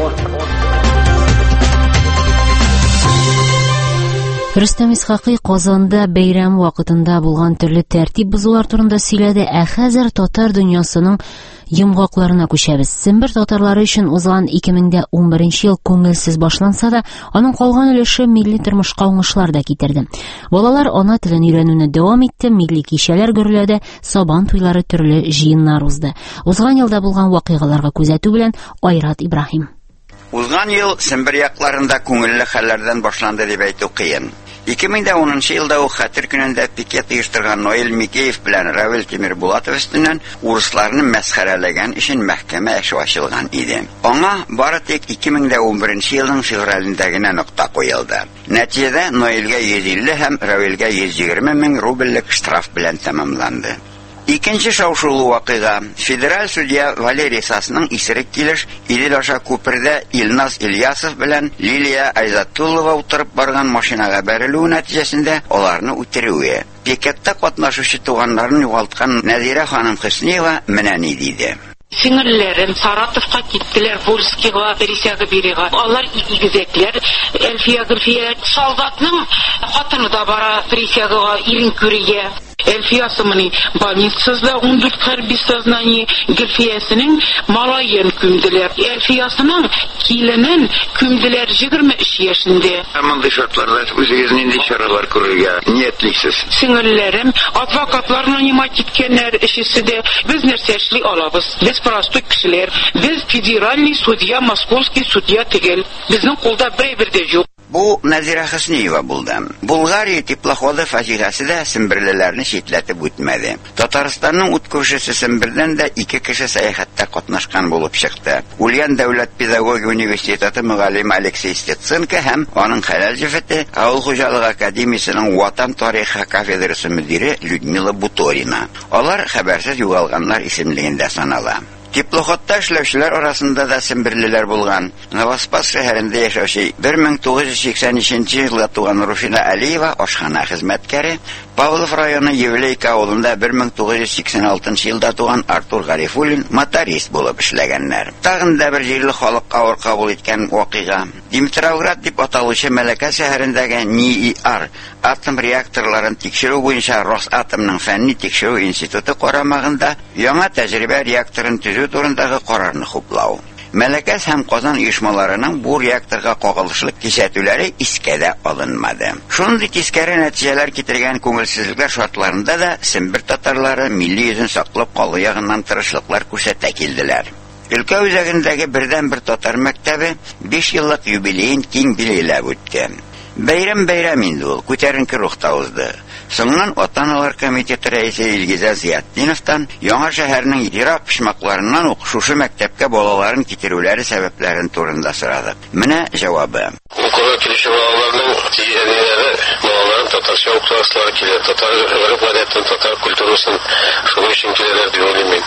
Рөстәм Исхакый Казанда бәйрәм вакытында булган төрле тәртип бозулар турында сөйләде. Ә хәзер татар дөньясының йомгакларына күчәбез. Сембер татарлары өчен узган ике мең унберенче ел күңелсез башланса да, аның калган өлеше милли тормышка уңышлар да китерде. Балалар ана телен өйрәнүне дәвам итте, милли кичәләр гөрләде, сабан туйлары, төрле җыеннар узды. Узган елда булган вакыйгаларга күзәтү белән Айрат Ибраһим. Узган ел Сембер якларында күңелле хәлләрдән башланды дип әйтү кыен. ике мең унынчы елда ул хәтер көнендә пикет оештырган Ноэль Микеев белән Равил Тимербулатов үстеннән урысларны мәсхәрәләгән өчен мәхкәмә эше ачылган иде. Аңа бары тик ике мең унберенче елның февралендә генә нокта куелды. Нәтиҗәдә Ноэльгә йөз илле һәм Равилгә йөз егерме мең рубльлек штраф белән тәмамланды. Икенче шау-шулы вакыйга федераль судья Валерий Сасның исерек килеш Идел аша күпердә Илназ Ильясов белән Лилия Айзатуллова утырып барган машинага бәрелү нәтиҗәсендә аларны үтерүе. Пикетта катнашучы туганнарын югалткан Нәзирә ханым Хөснеева менә ни диде. Сиңерләрем Саратовка киттеләр, Бурскига, Пересяга берега. Алар игезәкләр, Элфия Гөлфия, солдатның хатыны да бара Пересягага ирен күрегә. Элфиясының больницасында он дүрт хәрби сознание, Гөлфиясының малайын күмделәр. Элфиясының киленен күмделәр егерме өч яшендә. Мондый шартларда үзегез нинди чаралар күрергә ниятлисез? Сиңерләрем адвокатлар нанимать иткәннәр өчесе дә без нәрсә эшли алабыз. Без простой кешеләр, без федеральный судья, московский судья түгел. Безнең кулда берәр дә юк. Бу Назира Хөснеева булды. Булгария теплоходы фаҗигасы да семберлеләрне читләтеп үтмәде. Татарстанның ут күршесе Сембердән дә ике кеше сәяхәттә катнашкан булып чыкты. Ульян дәүләт педагогия университеты мөгаллиме Алексей Стеценко һәм аның хәләл җефете Авыл хуҗалыгы академиясенең ватан тарихы кафедрасы мөдире Людмила Буторина. Алар хәбәрсез югалганнар исемлегендә санала. Теплоходта эшләүчеләр арасында да семберлеләр булган. Новоспас шәһәрендә яшәүче бер мең тугыз йөз сиксән өченче елда туган Руфина Алиева ашхана хезмәткәре, Павлов районы Евлейка авылында бер мең тугыз йөз сиксән алтынчы елда туган Артур Гарифуллин моторист булып эшләгәннәр. Тагын да бер җирле халык авыр кабул иткән вакыйга. Димитровград дип аталучы Мәләкә шәһәрендәге НИИАР атом реакторларын тикшерү буенча Росатомның фәнни тикшерү институты карамагында яңа тәҗрибә реакторын төзү турындагы карарны хуплау. Мәләкәс һәм Казан оешмаларының бу реакторга кагылышлы кисәтүләре искә алынмады. Шундый тискәре нәтиҗәләр китергән күңелсезлекләр шартларында да Сембер татарлары милли йөзен саклап калу ягыннан тырышлыклар күрсәтә килделәр. Өлкә үзәгендәге бердән-бер татар мәктәбе биш еллык юбилеен киң билгеләп үтте. Бәйрәм-бәйрәм инде ул, күтәренке рухта узды. Соңнан Ата-аналар комитеты рәисе Илгизә Зиятдиновтан яңа шәһәрнең ерак почмакларыннан ук шушы мәктәпкә балаларын китерүләре сәбәпләрен турында сорадык. Менә җавабы. Укуга килүче балаларның тиеннәре, балаларын татарча укытасылар килә, татар гадәтен, татар культурасын шуның өчен киләләр дип уйлыйм.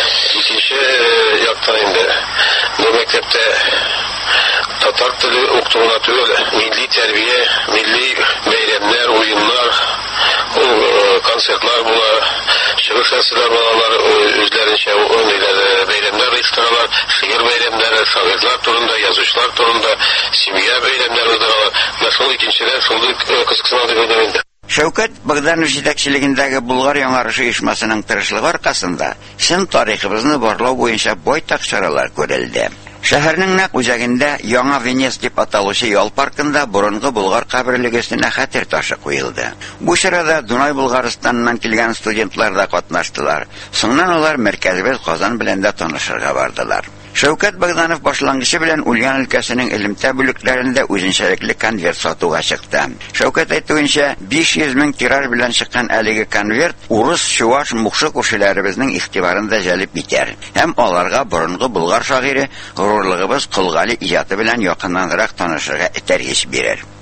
Икенче яктан инде бу мәктәптә татар теле укытуына түгел, милли тәрбия, милли бәйрәмнәр, уеннар, концертлар була, чыгыш ясыйлар балалар үзләренчә бәйрәмнәр оештыралар, шигырь бәйрәмнәре, шагыйрьләр турында, язучылар турында, семья бәйрәмнәре уздыралар. Мәсәлән, икенчедән шундый кызыксына дип уйлыйм. Шәүкәт Богданов җитәкчелегендәге Булгар яңарышы оешмасының тырышлыгы аркасында чын тарихыбызны барлау буенча байтак чаралар күрелде. Шәһәрнең нәкъ үзәгендә яңа Венес дип аталучы ял паркында борынгы Булгар каберлеге өстенә хәтер ташы куелды. Бу чарада Дунай Булгарстаннан килгән студентлар да катнаштылар. Соңнан алар мәркәзебез Казан белән дә танышырга бардылар. Шәүкәт Богданов башлангычы белән Ульян өлкәсенең элемтә бүлекләрендә үзенчәлекле конверт сатуга чыкты. Шәүкәт әйтүенчә, биш йөз мең тираж белән чыккан әлеге конверт урыс, чуаш, мукшы күршеләребезнең игътибарын да җәлеп итәр. Һәм аларга борынгы Булгар шагыйре горурлыгыбыз Кылгали иҗаты белән якыннанрак танышырга этәргеч бирер.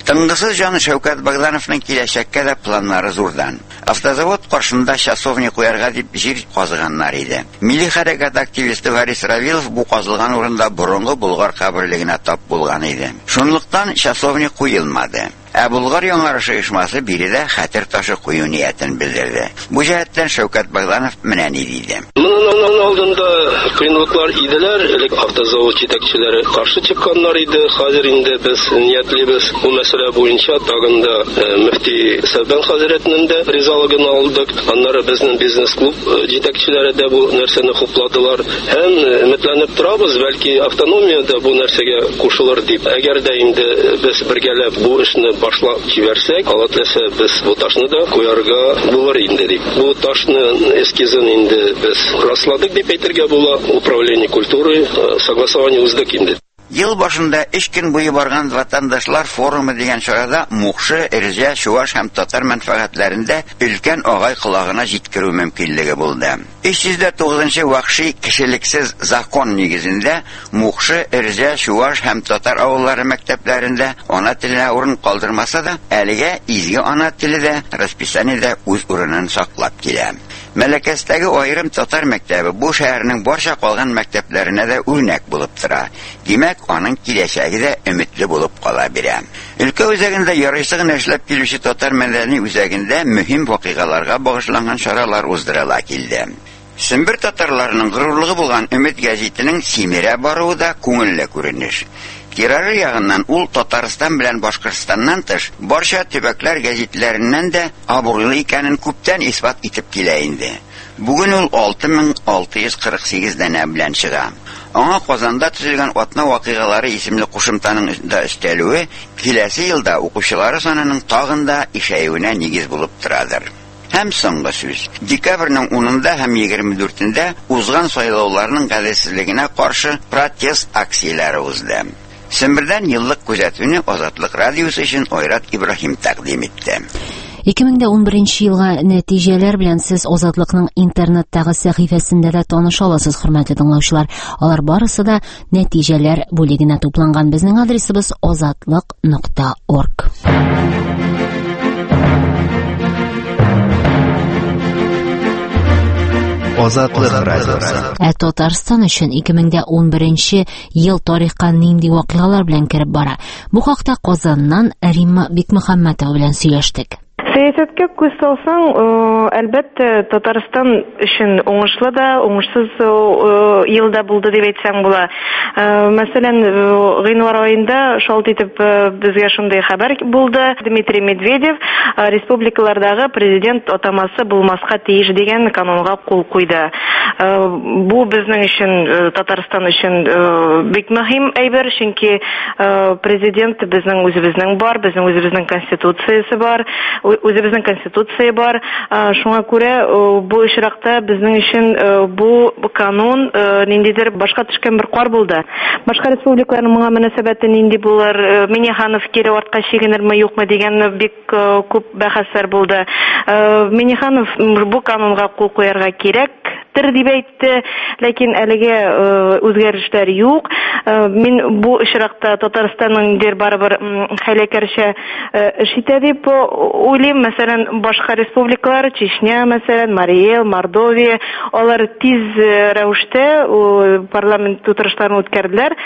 Тыңгысыз җаны Шәүкәт Богдановның киләчәккә дә планнары зурдан. Автозавод каршында часовня куярга дип җир казыганнар иде. Милли хәрәкәт активисты Варис Равилов бу казылган урында борынгы Болгар каберлегенә тап булган иде. Шунлыктан часовня куелмады. Ә Болгар яңарышы оешмасы биредә хәтер ташы кую ниятен белдерде. Бу җәһәттән Шәүкәт Богданов менә ни диде. Моның алдында кыенлыклар иделәр, элек автозавод җитәкчеләре каршы чыкканнар иде. Хәзер инде без ниятлебез бу мәсьәлә буенча тагын да мөфти Сәбән хәзрәтнең дә ризалыгын алдык. Аннары безнең бизнес-клуб җитәкчеләре дә бу нәрсәне хупладылар. Һәм өметләнеп торабыз, бәлки автономия да бу нәрсәгә кушылыр дип. Әгәр дә инде без бергәләп бу эшне башлап җибәрсәк, алатасы без бу ташны да куярга булыр инде дип. Бу ташны эскизын инде без расладык дип әйтергә була. Управление культуры согласование уздык инде. Ел башында өч көн буе барган ватандашлар форумы дигән чарада Мукшы, Эрзә, Чуваш һәм татар мәнфәгатьләрендә өлкән агай колагына җиткерү мөмкинлеге булды. өч йөз тугызынчы вахши кешелексез закон нигезендә Мукшы, Эрзә, Чуваш һәм татар авыллары мәктәпләрендә ана теленә урын калдырмаса да, әлегә изге ана теле дә расписаниедә үз урынын саклап килә. Мәләкәстәге аерым татар мәктәбе бу шәһәрнең барча калган мәктәпләренә дә үрнәк булып тора. Димәк, аның киләчәге дә өметле булып кала бирә. Өлкә үзәгендә ярыйсы гына эшләп килүче татар мәдәни үзәгендә мөһим вакыйгаларга багышланган чаралар уздырыла килде. Сембер татарларының горурлыгы булган Өмет гәзитенең Симерә баруы да күңелле күренеш. Кирары ягыннан ул Татарстан белән Башкортстаннан тыш барча төбәкләр гәзитләреннән дә абруйлы икәнен күптән исбат итеп килә инде. Бүген ул алты мең алты йөз кырык сигез дәнә белән чыга. Аңа Казанда төзелгән атна вакыйгалары исемле кушымтаның да өстәлүе киләсе елда укучылары санының тагын да ишәюенә нигез булып торадыр. Һәм соңгы сүз. Декабрьнең унында һәм егерме дүртендә узган сайлауларның гаделсезлегенә каршы протест акцияләре узды. Сембердән еллык күзәтүне Азатлык радиосы өчен Айрат Ибраһим тәкъдим итте. ике мең унберенче елга нәтиҗәләр белән сез Азатлыкның интернеттагы сәхифәсендә дә таныша аласыз, хөрмәтле тыңлаучылар. Алар барысы да нәтиҗәләр бүлегенә тупланган. Безнең адресыбыз азатлык нокта орг. Азатлык радиосы. Ә Татарстан өчен ике мең унберенче ел тарихка нинди вакыйгалар белән кереп бара? Бу хакта Казаннан Римма Бикмөхәммәтова белән сөйләштек. Сәясәткә күз салсаң, әлбәттә Татарстан өчен уңышлы да, уңышсыз елда булды дип әйтсәң була. Мәсәлән, гыйнвар аенда шалт итеп безгә шундый хәбәр булды. Дмитрий Медведев республикалардагы президент атамасы булмаска тиеш дигән канунга кул куйды. Бу безнең өчен, Татарстан өчен бик мөһим әйбер, чөнки президент безнең үзебезнең бар, безнең үзебезнең конституциясе бар. Үзебезнең конституция бар. Шуңа күрә бу очракта безнең өчен бу канун ниндидер башка төшкән бер кар булды. Башка республикаларның моңа мөнәсәбәте нинди булыр? Миннеханов кире артка чигенерме юкмы дигән бик күп бәхәсләр булды. Миннеханов бу канунга кул куярга кирәк дип әйтте, ләкин әлегә үзгәрешләр юк. Мин бу очракта Татарстанның дер барыбер хәйләкәрчә эш итә дип уйлыйм. Мәсәлән, башка республикалар, Чечня, мәсәлән, Марий Эл, Мордовия, алар тиз рәвештә парламент утырышларын үткәрделәр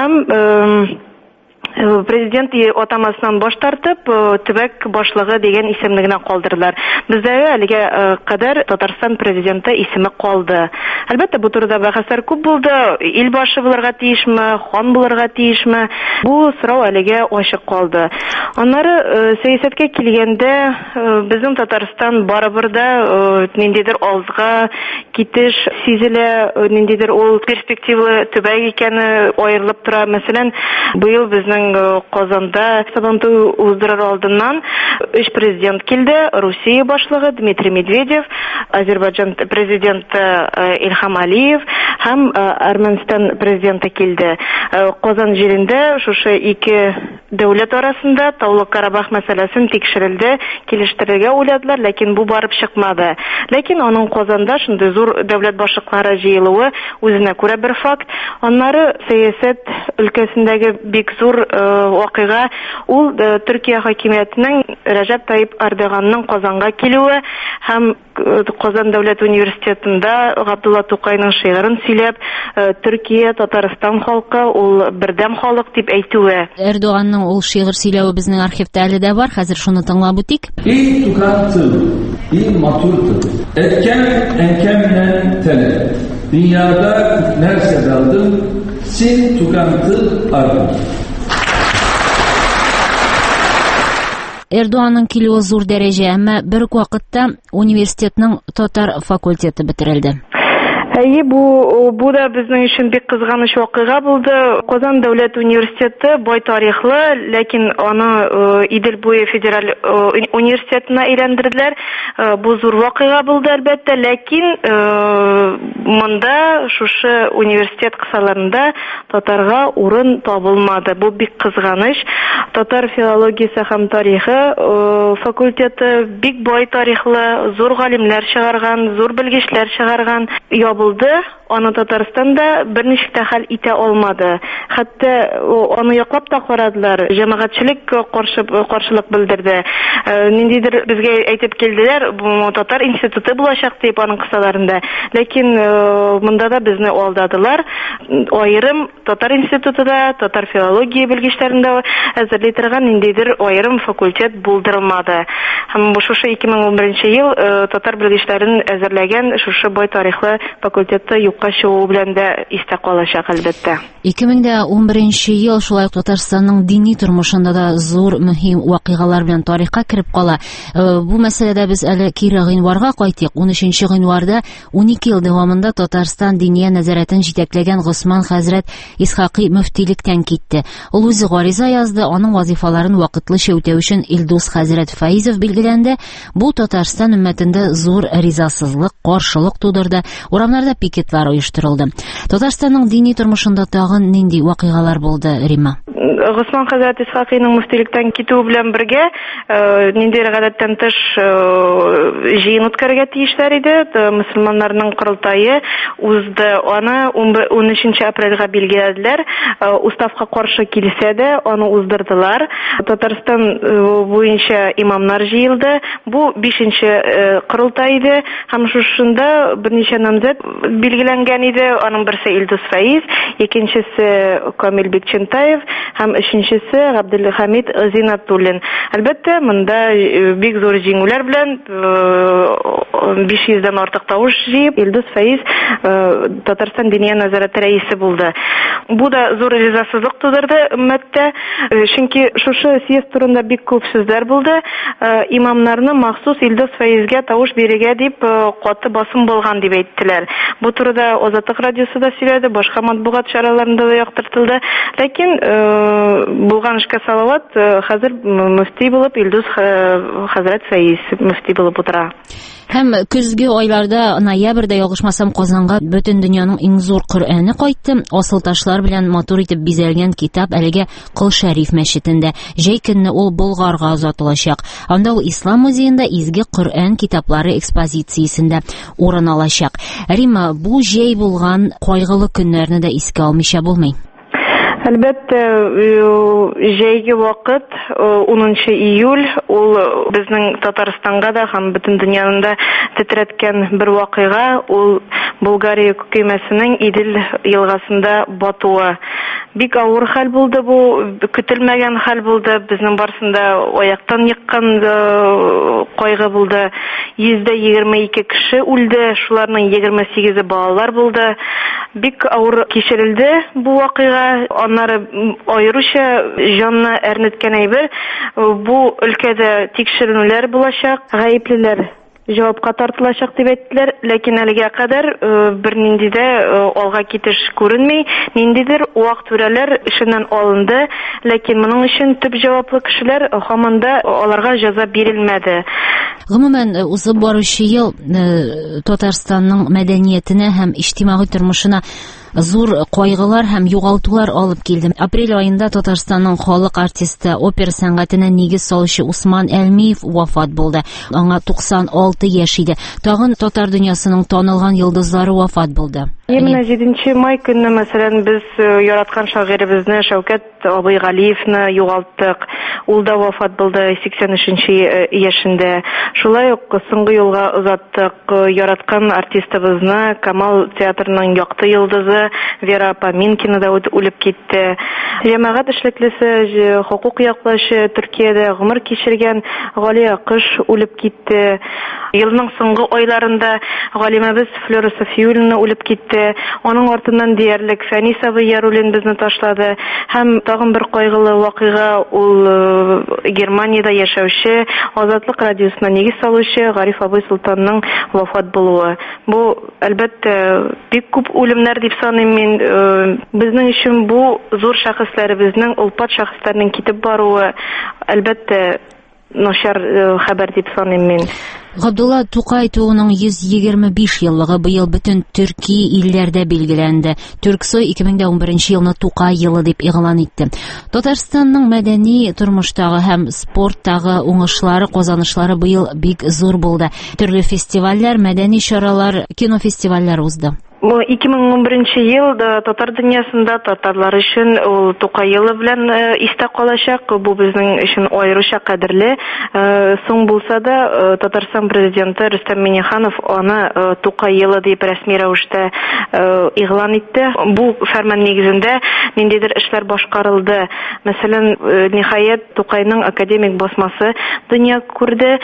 һәм президент атамасынан баш тартып, төбәк башлыгы дигән исемне генә калдырдылар. Бездә әлегә кадәр Татарстан президенты исеме калды. Әлбәттә, бу турыда бәхәсләр күп булды. Ил башы булырга тиешме, хан булырга тиешме? Бу сорау әлегә ачык калды. Аннары сәясәткә килгәндә, безнең Татарстан барыбер да ниндидер алга китеш сизелә, ниндидер ул перспективалы төбәк икәне аерылып тора. Мәсәлән, быел безнең Казанда сабантуй уздырыр алдыннан өч президент килде. Русия башлыгы Дмитрий Медведев, Азербайҗан президенты Илхам Алиев һәм Армәнстан президенты килде. Казан җирендә шушы ике дәүләт арасында Таулы Карабах мәсьәләсен тикшерелде, килештерергә уйладылар, ләкин бу барып чыкмады. Ләкин аның Казанда шундый зур зур дәүләт башлыклары җыелуы үзенә күрә бер факт. Аннары сәясәт өлкәсендәге бик зур вакыйга ул Төркия хакимиятенең Рәҗәп Таyyip Эрдоганның Казанга килүе һәм Казан дәүләт университетында Габдулла Тукайның шигырен сөйләп, Төркия, Татарстан халкы ул бердәм халык дип әйтүе. Эрдоганның ул шигырь сөйләве безнең архивта әле дә бар. Хәзер шуны тыңлап үтик. И tukantıl, i maturtıl, etken enkemle tele, dünyada nerse daldım, sin tukantıl ardım. Эрдоганның килүе зур дәрәҗә, әмма бер үк вакытта университетның татар факультеты бетерелде. Әйе, бу бу да безнең өчен бик кызганыч вакыйга булды. Казан дәүләт университеты бай тарихлы, ләкин аны Идел буе федераль университетына әйләндерделәр. Бу зур вакыйга булды әлбәттә, ләкин монда шушы университет кысаларында татарга урын табылмады. Бу бик кызганыч. Татар филологиясе һәм тарихы факультеты бик бай тарихлы, зур галимнәр чыгарган, зур белгечләр чыгарган ябылды. Аны Татарстанда берничә тә хәл итә алмады. Хәтта аны яклап та карадылар. Җәмәгатьчелек каршы каршылык белдерде. Ниндидер безгә әйтеп килделәр, бу татар институты булачак дип аның кысаларында. Ләкин монда да безне алдадылар. Аерым татар институтында, татар филология белгечләрендә әзерли торган ниндидер аерым факультет булдырылмады. Һәм бу шушы ике мең унберенче ел татар белгечләрен әзерләгән шушы бай тарихлы факультетта юкка чыгу белән дә истә калачак әлбәттә. ике мең унберенче ел шулай ук Татарстанның дини тормышында да зур мөһим вакыйгалар белән тарихка кереп кала. Бу мәсьәләдә без әле кире гыйнварга кайтыйк. унөченче гыйнварда унике ел дәвамында Татарстан диния нәзарәтен җитәкләгән Госман хәзрәт Исхакый мөфтилектән китте. Ул үзе гариза язды, аның вазифаларын вакытлыча үтәү өчен Илдус хәзрәт Фәйзов билгеләнде. Бу Татарстан өммәтендә зур ризасызлык, каршылык тудырды. Урамнарда пикетлар оештырылды. Татарстанның дини тормышында тагын нинди вакыйгалар булды, Рима? Госман хәзрәт Исхакыйның мөфтилектән китүе белән бергә нинди гадәттән тыш җыен үткәрергә тиешләр иде. Мөселманнарның курултайы узды. Аны унөченче апрельгә билгеләделәр. Уставка каршы килсә дә, аны уздырдылар. Татарстан буенча имамнар җыелды. Бу бишенче курултай иде. Һәм шушында берничә намзәт билгеләнгән иде. Аның берсе Илдус Фәиз, икенчесе Камил Бекчентаев һәм өченчесе Габделхамид Зинатуллин. Әлбәттә, монда бик зур җиңүләр белән биш йөздән артык тавыш җыеп, Илдус Фәиз Татарстан диния нәзарәте рәисе булды. Бу да зур ризасызлык тудырды өммәттә, чөнки шушы съезд турында бик күп сүзләр булды. Имамнарны махсус Илдус Фәизгә тавыш бирергә дип каты басым булган дип әйттеләр. Бу турыда Азатлык радиосы да сөйләде, башка матбугат чараларында да яктыртылды. Ләкин булган эшкә салават, хәзер мөфти булып Илдус хәзрәт Фәиз мөфти булып утыра. Һәм көзге айларда, ноябрьдә ялгышмасам, Казанга бөтен дөньяның иң зур Коръәне кайтты. Асыл ташлар белән матур итеп бизәлгән китап әлегә Кол Шәриф мәчетендә. Җәй көнне ул Болгарга озатылачак. Анда ул Ислам музеенда изге Коръән китаплары экспозициясендә урын алачак. Рима, бу җәй булган кайгылы көннәрне дә искә алмыйча булмый. Әлбәттә, җәйге вакыт унынчы июль ул безнең Татарстанга да һәм бөтен дөньяда тетрәткән бер вакыйга, ул Болгария көймәсенең Идел елгасында батуы. Бик авыр хәл булды бу, көтелмәгән хәл булды. Безнең барсында аяктан йыккан кайгы булды. йөз егерме ике кеше үлде, шуларның егерме сигезе балалар булды. Бик авыр кичерелде бу вакыйга. Аннары аеруча җанны әрнеткән әйбер, бу өлкәдә тикшерүләр булачак, гаеплеләр җавапка тартылачак дип әйттеләр, ләкин әлегә кадәр бернинди дә алга китеш күренми. Ниндидер вакыт түрәләр эшеннән алынды, ләкин моның өчен төп җаваплы кешеләр һаман да аларга җәза бирелмәде. Гомумән, узып баручы ел Татарстанның мәдәниятенә һәм иҗтимагый тормышына зур кайгылар һәм югалтулар алып килде. Апрель аенда Татарстанның халык артисты, опера сәнгатенә нигез салучы Усман Әлмиев вафат булды. Аңа туксан алты яшь иде. Тагын татар дөньясының танылган йолдызлары вафат булды. Егерме җиденче май көнне, мәсәлән, без яраткан шагыйребезне Шәүкәт Абый Галиевны югалттык. Ул да вафат булды сиксән өченче яшендә. Шулай ук соңгы юлга озаттык яраткан артистыбызны, Камал театрының якты йолдызы Вера Поминкина да үлеп китте. Җәмәгать эшлеклесе, хукук яклаучы, Төркиядә гомер кичергән Галия Кыш үлеп китте. Елның соңгы айларында галимәбез Флора Софиуллина үлеп китте. Аның артыннан диярлек Фәнис абый Яруллин безне ташлады. Һәм тагын бер кайгылы вакыйга, ул Германиядә яшәүче, Азатлык радиосына нигез салучы Гариф абый Султанның вафат булуы. Бу, әлбәттә, бик күп үлемнәр дип саныйм мин. Безнең өчен бу зур шәхесләребезнең, улпат шәхесләрнең китеп баруы, әлбәттә, начар хәбәр дип саныйм мин. Габдулла Тукай тууның йөз егерме биш еллыгы быел бөтен төрки илләрдә билгеләнде. Төрксой ике мең дә унберенче елны Тукай елы дип игълан итте. Татарстанның мәдәни тормыштагы һәм спорттагы уңышлары, казанышлары быел бик зур булды. Төрле фестивальләр, мәдәни чаралар, кинофестивальләр узды. ике мең унберенче елда татар дөньясында татарлар өчен ул Тукай елы белән истә калачак. Бу безнең өчен аеруча кадерле. Соң булса да Татарстан президенты Рөстәм Миңнеханов аны Тукай елы дип рәсми рәвештә игълан итте. Бу фәрман нигезендә ниндидер эшләр башкарылды. Мәсәлән, ниһаять Тукайның академик басмасы дөнья күрде.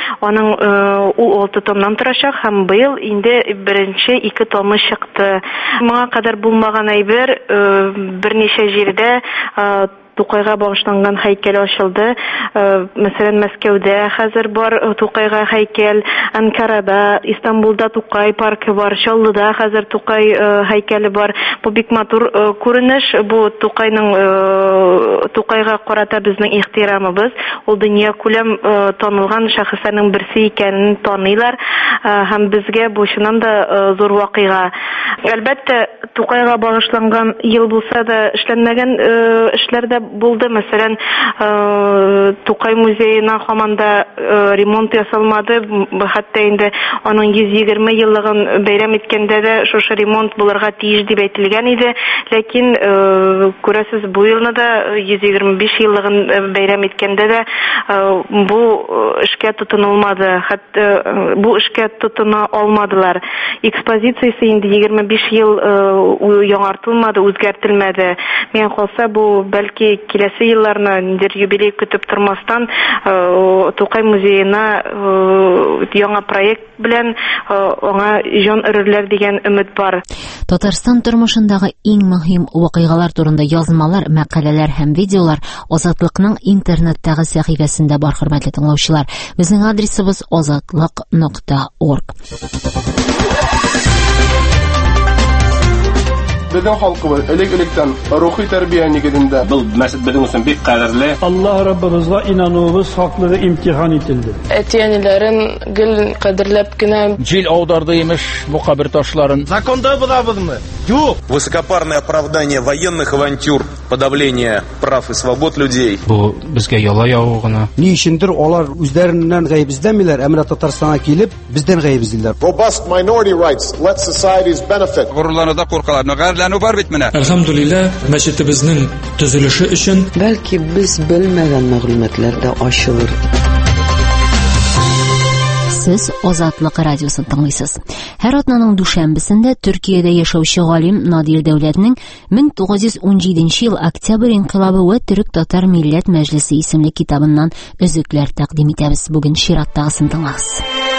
Аның ул алты томнан торачак һәм быел инде беренче ике томы чыкты. Моңа кадәр булмаган әйбер берничә җирдә Тукайга багышланган һәйкәл ачылды. Мәсәлән, Мәскәүдә хәзер бар Тукайга һәйкәл, Анкарада, Истанбулда Тукай паркы бар, Чаллыда хәзер Тукай һәйкәле бар. Бу бик матур күренеш. Бу Тукайның Тукайга карата безнең ихтирамыбыз. Ул дөнья күләм танылган шәхесләрнең берсе икәнен таныйлар һәм безгә бу чыннан да зур вакыйга. Әлбәттә, Тукайга багышланган ел булса да эшләнмәгән эшләр дә булды. Мәсәлән, Тукай музеена һаманда ремонт ясалмады. Хәтта инде аның йөз егерме еллыгын бәйрәм иткәндә дә шушы ремонт булырга тиеш дип әйтелгән иде. Ләкин күрәсез, бу елны да йөз егерме биш еллыгын бәйрәм иткәндә дә бу эшкә тотынылмады. Хәтта бу эшкә тотына алмадылар. Экспозициясе инде егерме биш ел яңартылмады, үзгәртелмәде. Мен калса, бу бәлки киләсе елларны ниндидер юбилей көтеп тормастан Тукай музеена яңа проект белән аңа җан өрерләр дигән өмет бар. Татарстан тормышындагы иң мөһим вакыйгалар турында язмалар, мәкаләләр һәм видеолар Азатлыкның интернеттагы сәхифәсендә бар, хөрмәтле тыңлаучылар. Безнең адресыбыз азатлык нокта орг. Безнең халкыбыз элек-электән рухи тәрбия нигезендә. Бу мәсәл безнең өчен бик кадерле. Аллаһ Раббыбызга инануыбыз хаклыгы имтихан ителде. Әтиәниләрен гел кадерләп кенә җил аударды имеш бу кабер ташларын. Законда булабызмы? Юк. Высокопарное оправдание военных авантюр, подавление прав и свобод людей. Бу безгә яла яву гына. Ни өчендер алар үзләреннән гаебездәмиләр, әмма Татарстанга килеп бездән гаебездиләр. Robust minority rights let societies benefit. Горурлануда куркалар. Әлхәмдулилlah, мәчетебезнең төзелеше өчен бәлки без белмәгән мәгълүматлар да ачылыр. Сез Азатлык радиосын тыңлыйсыз. Һәр атнаның дүшәмбесендә Төркиядә яшәүче галим Надир Дәүләтнең мең тугыз йөз ун җиденче ел Октябрь инкыйлабы ва Төрек-Татар милләт мәҗлесе исемле китабыннан өзекләр тәкъдим итәбез. Бүген чираттагысын тыңлагыз.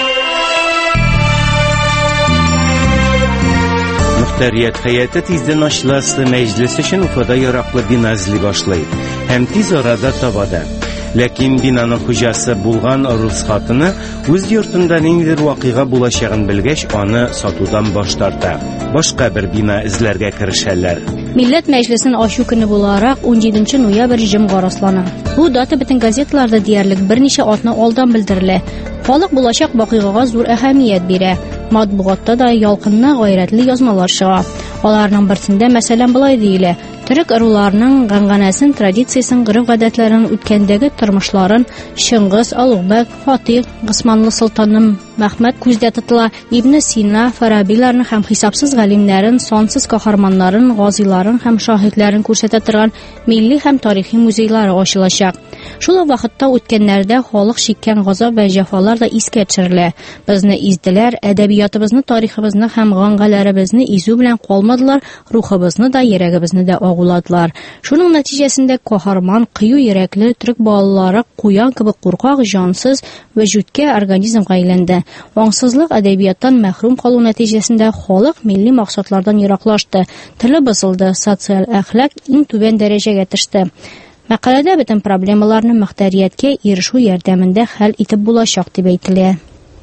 Мөхтәрият хәяты тиздән ачыласы мәҗлес өчен Уфада яраклы бина эзли башлый. Һәм тиз арада табада. Ләкин бинаның хуҗасы булган рус хатыны үз йортында ниндидер вакыйга булачагын белгәч, аны сатудан баш тарта. Башка бер бина эзләргә керешәләр. Милләт мәҗлесен ачу көне буларак он җиденче ноябрь җомга раслана. Бу дата бөтен газетларда диярлек берничә атна алдан белдерелә. Халык булачак вакыйгага зур әһәмият бирә. Матбугатта да ялкынлы, гайрәтле язмалар чыга. Аларның берсендә мәсәлән булай диелә: Төрек ыруларының гангәнәсен, традициясен, гореф-гадәтләрен, үткәндәге тормышларын Шыңгыз, Алубәк, Фатих, Госманлы солтаны Мәхмәд күздә тотыла. Ибн Сина, Фарабиларны һәм хисапсыз галимнәрен, сансыз каһарманнарын, газиларын һәм шаһидләрен күрсәтә торган милли һәм тарихи музейлары ачылачак. Шул ук вакытта үткәннәрдә халык чиккән газап вә җәфалар да искә төшерелә. Безне изделәр, әдәбиятыбызны, тарихыбызны һәм гангәләребезне изү белән калмадылар, рухыбызны да, йөрәгебезне дә агуладылар. Шуның нәтиҗәсендә каһарман, кыю йөрәкле төрек балалары куян кебек куркак, җансыз вә җүткә организмга әйләнде. Аңсызлык, әдәбияттан мәхрүм калу нәтиҗәсендә халык милли максатлардан ераклашты, теле бозылды, социаль әхлак иң түбән дәрәҗәгә төште. Мәкаләдә бөтен проблемаларны мөхтәрияткә ирешү ярдәмендә хәл итеп булачак дип әйтелә.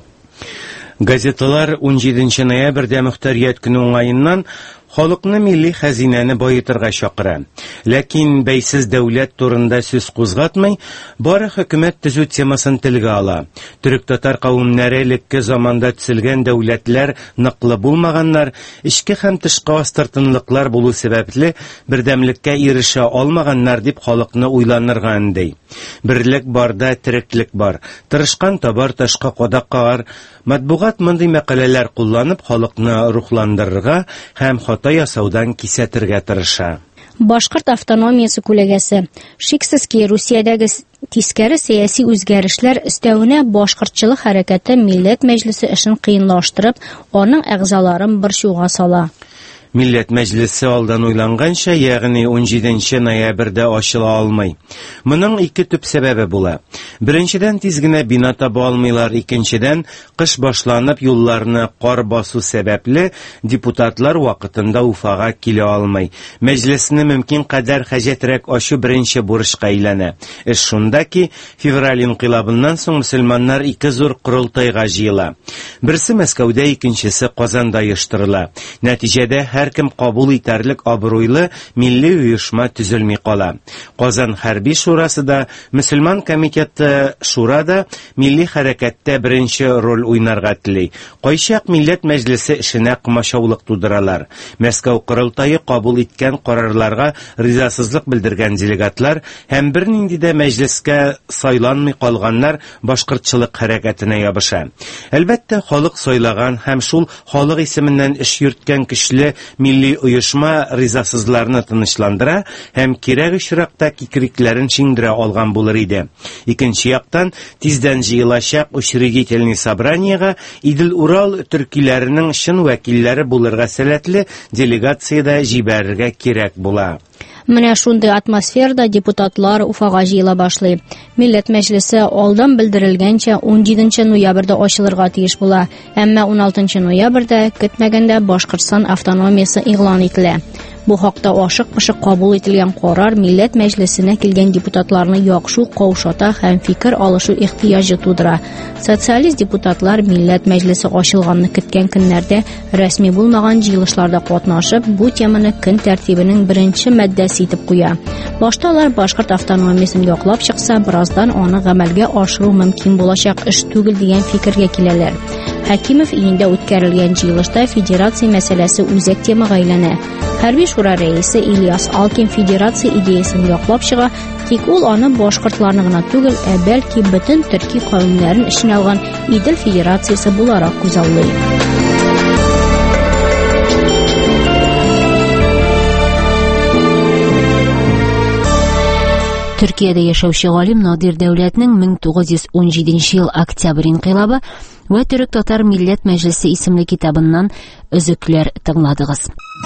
Газеталар ун җиденче ноябрьдә мөхтәрият көне уңаеннан халыкны милли хәзинәне баетырга чакыра. Ләкин бәйсез дәүләт турында сүз кузгатмый, бары хөкүмәт төзү темасын телгә ала. Төрек-татар кавымнары элекке заманда төзелгән дәүләтләр ныклы булмаганнар, ичке һәм тышкы астыртынлыклар булу сәбәпле бердәмлеккә ирешә алмаганнар дип халыкны уйланырга инде. Бирлек барда тереклек бар. Тырышкан табар, ташка кадак кагар. Матбугат мондый мәкаләләр кулланып халыкны рухландырырга һәм хата ясаудан кисәтергә тырыша. Башкорт автономиясе күләгәсе. Шиксез ки, Русиядәге тискәре сәяси үзгәрешләр өстәвенә башкортчылык хәрәкәте Милләт Мәҗлесе эшен кыенлаштырып, аның әгъзаларын борчуга сала. Милләт Мәҗлесе алдан уйланганча, ягъни ун җиденче ноябрьдә ачыла алмый. Моның ике төп сәбәбе була. Беренчедән, тиз генә бина таба алмыйлар, икенчедән, кыш башланып юлларны кар басу сәбәпле депутатлар вакытында Уфага килә алмый. Мәҗлесне мөмкин кадәр хаҗәтрәк ачу беренче бурычка әйләнә. Эш шунда ки, февраль инкыйлабыннан соң мөселманнар ике зур корылтайга җыела. Берсе Мәскәүдә, икенчесе Казанда оештырыла. Нәтиҗәдә һәркем кабул итәрлек абруйлы милли оешма төзелми кала. Казан хәрби шурасы да, мөселман комитеты шурада милли хәрәкәттә беренче роль уйнарга тели. Кайчак Милләт Мәҗлесе эшенә комачаулык тудыралар. Мәскәү корылтайы кабул иткән карарларга ризасызлык белдергән делегатлар һәм бернинди дә мәҗлескә сайланмый калганнар башкортчылык хәрәкәтенә ябыша. Әлбәттә, халык сайлаган һәм шул халык исеменнән эш йөрткән көчле милли оешма ризасызларны тынычландыра һәм кирәк очракта кикрикләрен шиндерә алган булыр иде. Икенче яктан, тиздән җыелачак учредительный собраниягә Идел-Урал төркиләренең чын вәкилләре булырга сәләтле делегацияда җибәрергә кирәк була. Менә шундый атмосферада депутатлар Уфага җыела башлый. Милләт Мәҗлесе алдан белдерелгәнчә ун җиденче ноябрьдә ачылырга тиеш була, әмма ун алтынчы ноябрьдә көтмәгәндә Башкортстан автономиясе игълан ителә. Бу хакта ашык-пышык кабул ителгән карар Милләт Мәҗлесенә килгән депутатларны яхшы каушата һәм фикер алышу ихтыяҗы тудыра. Социалист депутатлар Милләт Мәҗлесе ачылганны көткән көннәрдә рәсми булмаган җыелышларда катнашып, бу теманы көн тәртибенең беренче маддәсе итеп куя. Башта алар Башкорт автономиясен яклап чыкса, бераздан аны гамәлгә ашыру мөмкин булачак эш түгел дигән фикергә киләләр. Хәкимов июньдә үткәрелгән җыелышта федерация мәсьәләсе үзәк темага әйләнә. Хәрби шура рәисе Ильяс Алкин федерация идеясын яклап чыга, тик ул аны башкортларны гына түгел, ә бәлки бөтен төрки кавемнәрен эшенә алган Идел федерациясе буларак күзаллый. Төркиядә яшәүче галим Надир Дәүләтнең мең тугыз йөз ун җиденче ел октябрь инкыйлабы ва Төрек-татар Милләт Мәҗлесе исемле китабыннан өзекләр тыңладыгыз.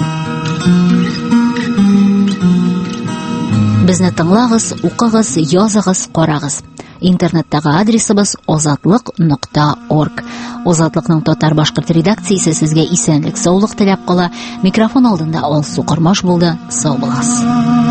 Безне тыңлагыз, укыгыз, языгыз, карагыз. Интернеттагы адресыбыз азатлык нокта орг. Азатлыкның татар-башкорт редакциясе сезгә исәнлек, саулык теләп кала. Микрофон алдында Алсу Кормаш булды. Сау булыгыз.